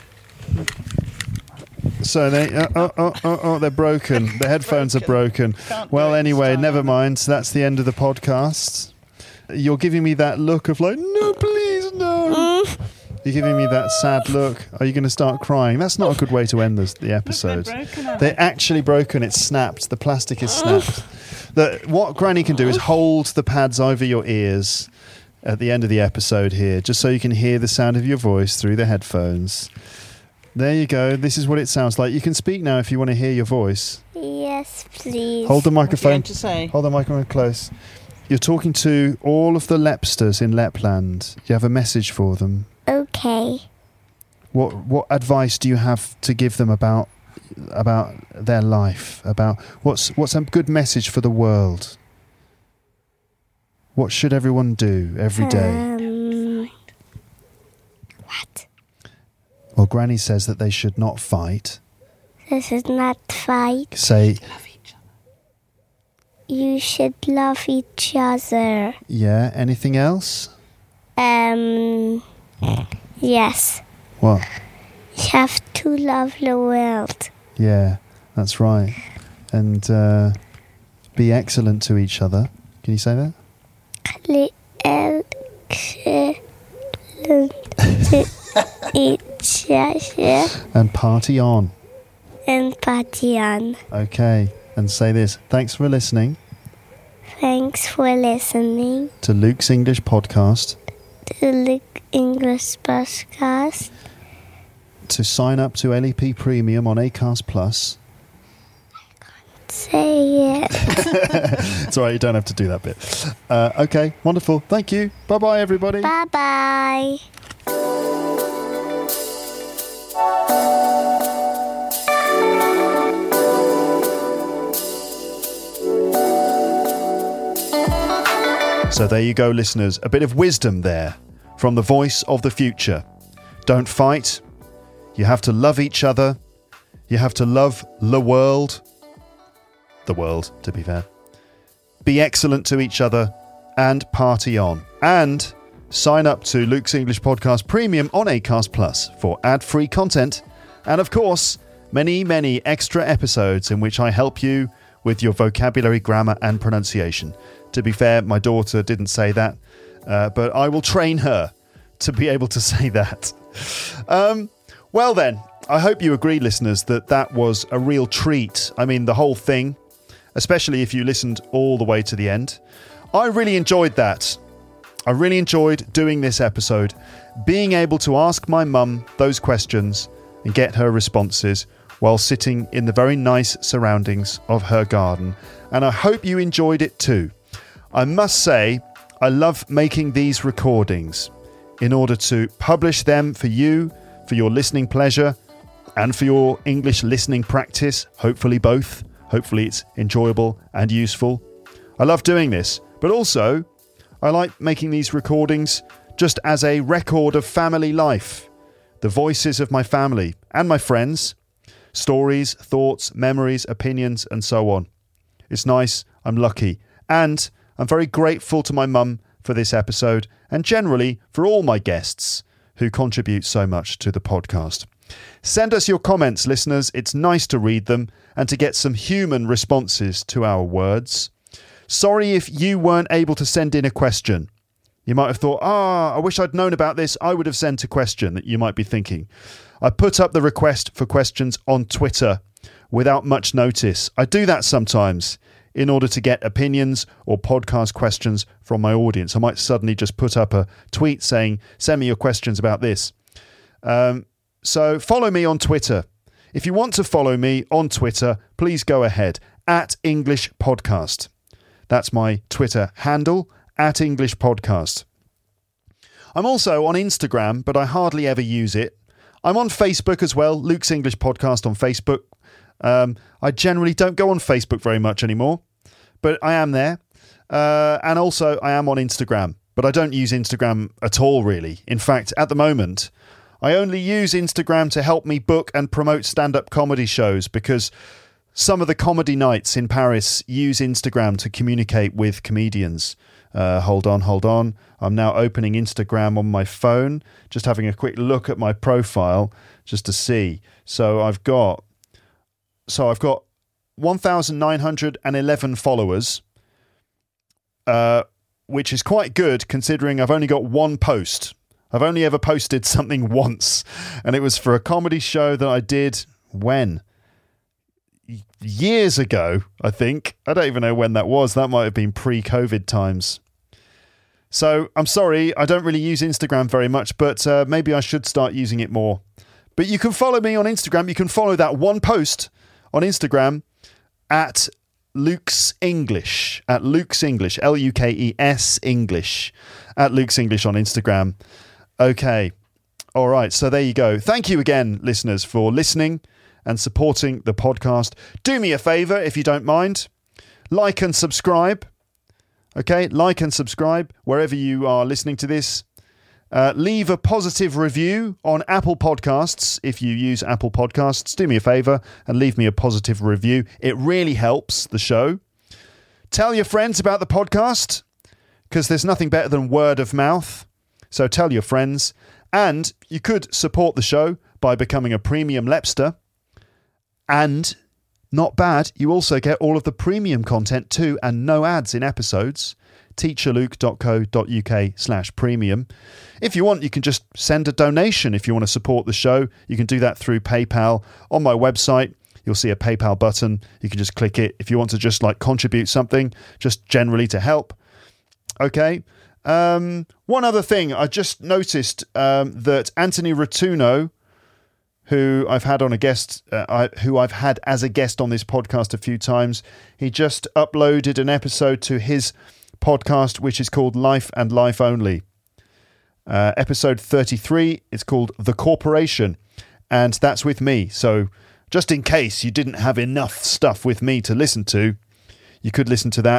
So they're broken. The headphones are broken. Well, anyway, never mind. That's the end of the podcast. You're giving me that look of like, no, please, no. You're giving me that sad look. Are you going to start crying? That's not a good way to end the episode. They're actually broken. It's snapped. The plastic is snapped. What Granny can do is hold the pads over your ears at the end of the episode here, just so you can hear the sound of your voice through the headphones. There you go. This is what it sounds like. You can speak now if you want to hear your voice. Yes, please. Hold the microphone. What do you want to say? Hold the microphone close. You're talking to all of the Lepsters in Lapland. You have a message for them. Okay. What advice do you have to give them about their life? About what's a good message for the world? What should everyone do every day? What? Well, Granny says that they should not fight. This is not fight. Say, You should love each other. yeah, anything else? Yes. What? You have to love the world. Yeah, that's right. And be excellent to each other. Can you say that? Each other And party on. and party on. Okay. And say this. Thanks for listening Thanks for listening to Luke's English Podcast. to the English podcast. To sign up to LEP Premium on Acast Plus. Say it. It's all right, you don't have to do that bit. Okay, wonderful. Thank you. Bye-bye, everybody. Bye bye. So there you go, listeners. A bit of wisdom there from the voice of the future. Don't fight. You have to love each other. You have to love the world. The world, to be fair. Be excellent to each other and party on. And sign up to Luke's English Podcast Premium on Acast Plus for ad-free content. And of course, many, many extra episodes in which I help you with your vocabulary, grammar and pronunciation. To be fair, my daughter didn't say that, but I will train her to be able to say that. Well then, I hope you agree, listeners, that was a real treat. I mean, the whole thing, especially if you listened all the way to the end. I really enjoyed that. I really enjoyed doing this episode, being able to ask my mum those questions and get her responses while sitting in the very nice surroundings of her garden. And I hope you enjoyed it too. I must say, I love making these recordings in order to publish them for you, for your listening pleasure, and for your English listening practice, hopefully both. Hopefully it's enjoyable and useful. I love doing this, but also I like making these recordings just as a record of family life, the voices of my family and my friends, stories, thoughts, memories, opinions, and so on. It's nice, I'm lucky, and I'm very grateful to my mum for this episode and generally for all my guests who contribute so much to the podcast. Send us your comments, listeners. It's nice to read them and to get some human responses to our words. Sorry if you weren't able to send in a question. You might have thought, I wish I'd known about this. I would have sent a question, that you might be thinking. I put up the request for questions on Twitter without much notice. I do that sometimes in order to get opinions or podcast questions from my audience. I might suddenly just put up a tweet saying, send me your questions about this. So follow me on Twitter. If you want to follow me on Twitter, please go ahead, @EnglishPodcast. That's my Twitter handle, @EnglishPodcast. I'm also on Instagram, but I hardly ever use it. I'm on Facebook as well, Luke's English Podcast on Facebook. I generally don't go on Facebook very much anymore, but I am there. And also I am on Instagram, but I don't use Instagram at all, really. In fact, at the moment, I only use Instagram to help me book and promote stand-up comedy shows because some of the comedy nights in Paris use Instagram to communicate with comedians. Hold on. I'm now opening Instagram on my phone, just having a quick look at my profile just to see. So I've got 1,911 followers, which is quite good considering I've only got one post. I've only ever posted something once, and it was for a comedy show that I did when? Years ago, I think. I don't even know when that was. That might have been pre-COVID times. So I'm sorry, I don't really use Instagram very much, but maybe I should start using it more. But you can follow me on Instagram. You can follow that one post on Instagram at Luke's English, Lukes English, at Luke's English on Instagram. Okay. All right. So there you go. Thank you again, listeners, for listening and supporting the podcast. Do me a favor, if you don't mind. Like and subscribe. Okay. Like and subscribe wherever you are listening to this. Leave a positive review on Apple Podcasts. If you use Apple Podcasts, do me a favor and leave me a positive review. It really helps the show. Tell your friends about the podcast because there's nothing better than word of mouth. So tell your friends. And you could support the show by becoming a premium Lepster. And not bad, you also get all of the premium content too and no ads in episodes. teacherluke.co.uk/premium. If you want, you can just send a donation if you want to support the show. You can do that through PayPal. On my website, you'll see a PayPal button. You can just click it if you want to just contribute something, just generally to help. Okay. One other thing, I just noticed that Anthony Rotuno, who I've had on who I've had as a guest on this podcast a few times, he just uploaded an episode to his podcast, which is called Life and Life Only. Episode 33, it's called The Corporation, and that's with me. So just in case you didn't have enough stuff with me to listen to, you could listen to that.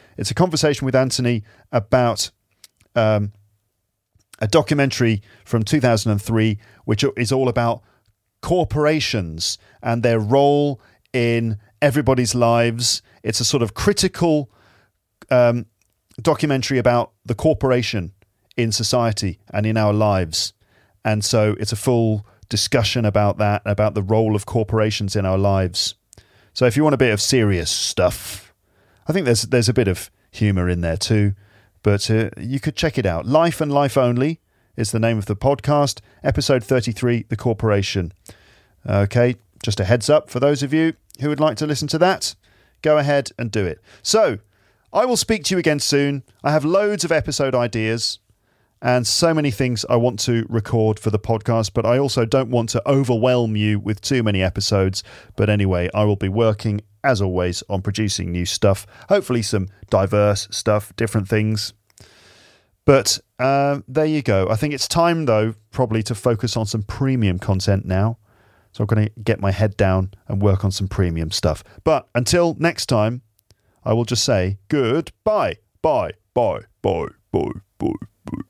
It's a conversation with Anthony about a documentary from 2003, which is all about corporations and their role in everybody's lives. It's a sort of critical documentary about the corporation in society and in our lives. And so it's a full discussion about that, about the role of corporations in our lives. So if you want a bit of serious stuff, I think there's a bit of humour in there too, but you could check it out. Life and Life Only is the name of the podcast. Episode 33, The Corporation. Okay, just a heads up for those of you who would like to listen to that. Go ahead and do it. So, I will speak to you again soon. I have loads of episode ideas and so many things I want to record for the podcast, but I also don't want to overwhelm you with too many episodes. But anyway, I will be working, as always, on producing new stuff. Hopefully some diverse stuff, different things. But there you go. I think it's time, though, probably to focus on some premium content now. So I'm going to get my head down and work on some premium stuff. But until next time, I will just say goodbye. Bye, bye, bye, bye, bye, bye.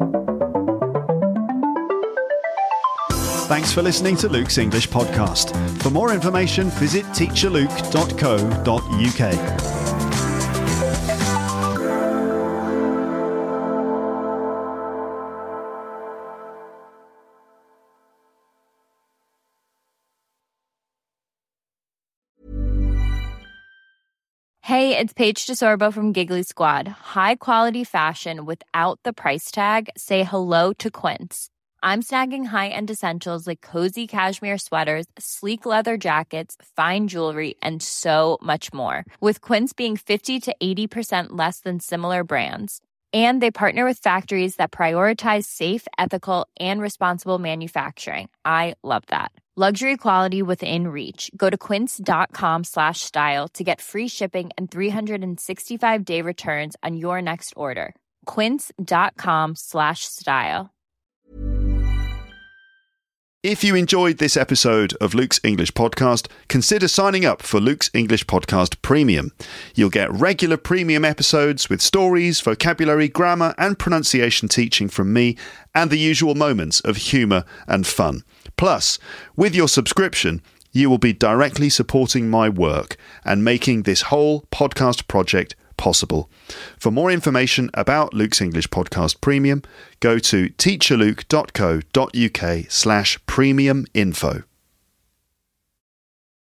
Thanks for listening to Luke's English Podcast. For more information, visit teacherluke.co.uk. Hey, it's Paige DeSorbo from Giggly Squad. High quality fashion without the price tag. Say hello to Quince. I'm snagging high-end essentials like cozy cashmere sweaters, sleek leather jackets, fine jewelry, and so much more. With Quince being 50 to 80% less than similar brands. And they partner with factories that prioritize safe, ethical, and responsible manufacturing. I love that. Luxury quality within reach. Go to quince.com/style to get free shipping and 365-day returns on your next order. Quince.com/style. If you enjoyed this episode of Luke's English Podcast, consider signing up for Luke's English Podcast Premium. You'll get regular premium episodes with stories, vocabulary, grammar, and pronunciation teaching from me, and the usual moments of humour and fun. Plus, with your subscription, you will be directly supporting my work and making this whole podcast project possible. For more information about Luke's English Podcast Premium, go to teacherluke.co.uk/premium info.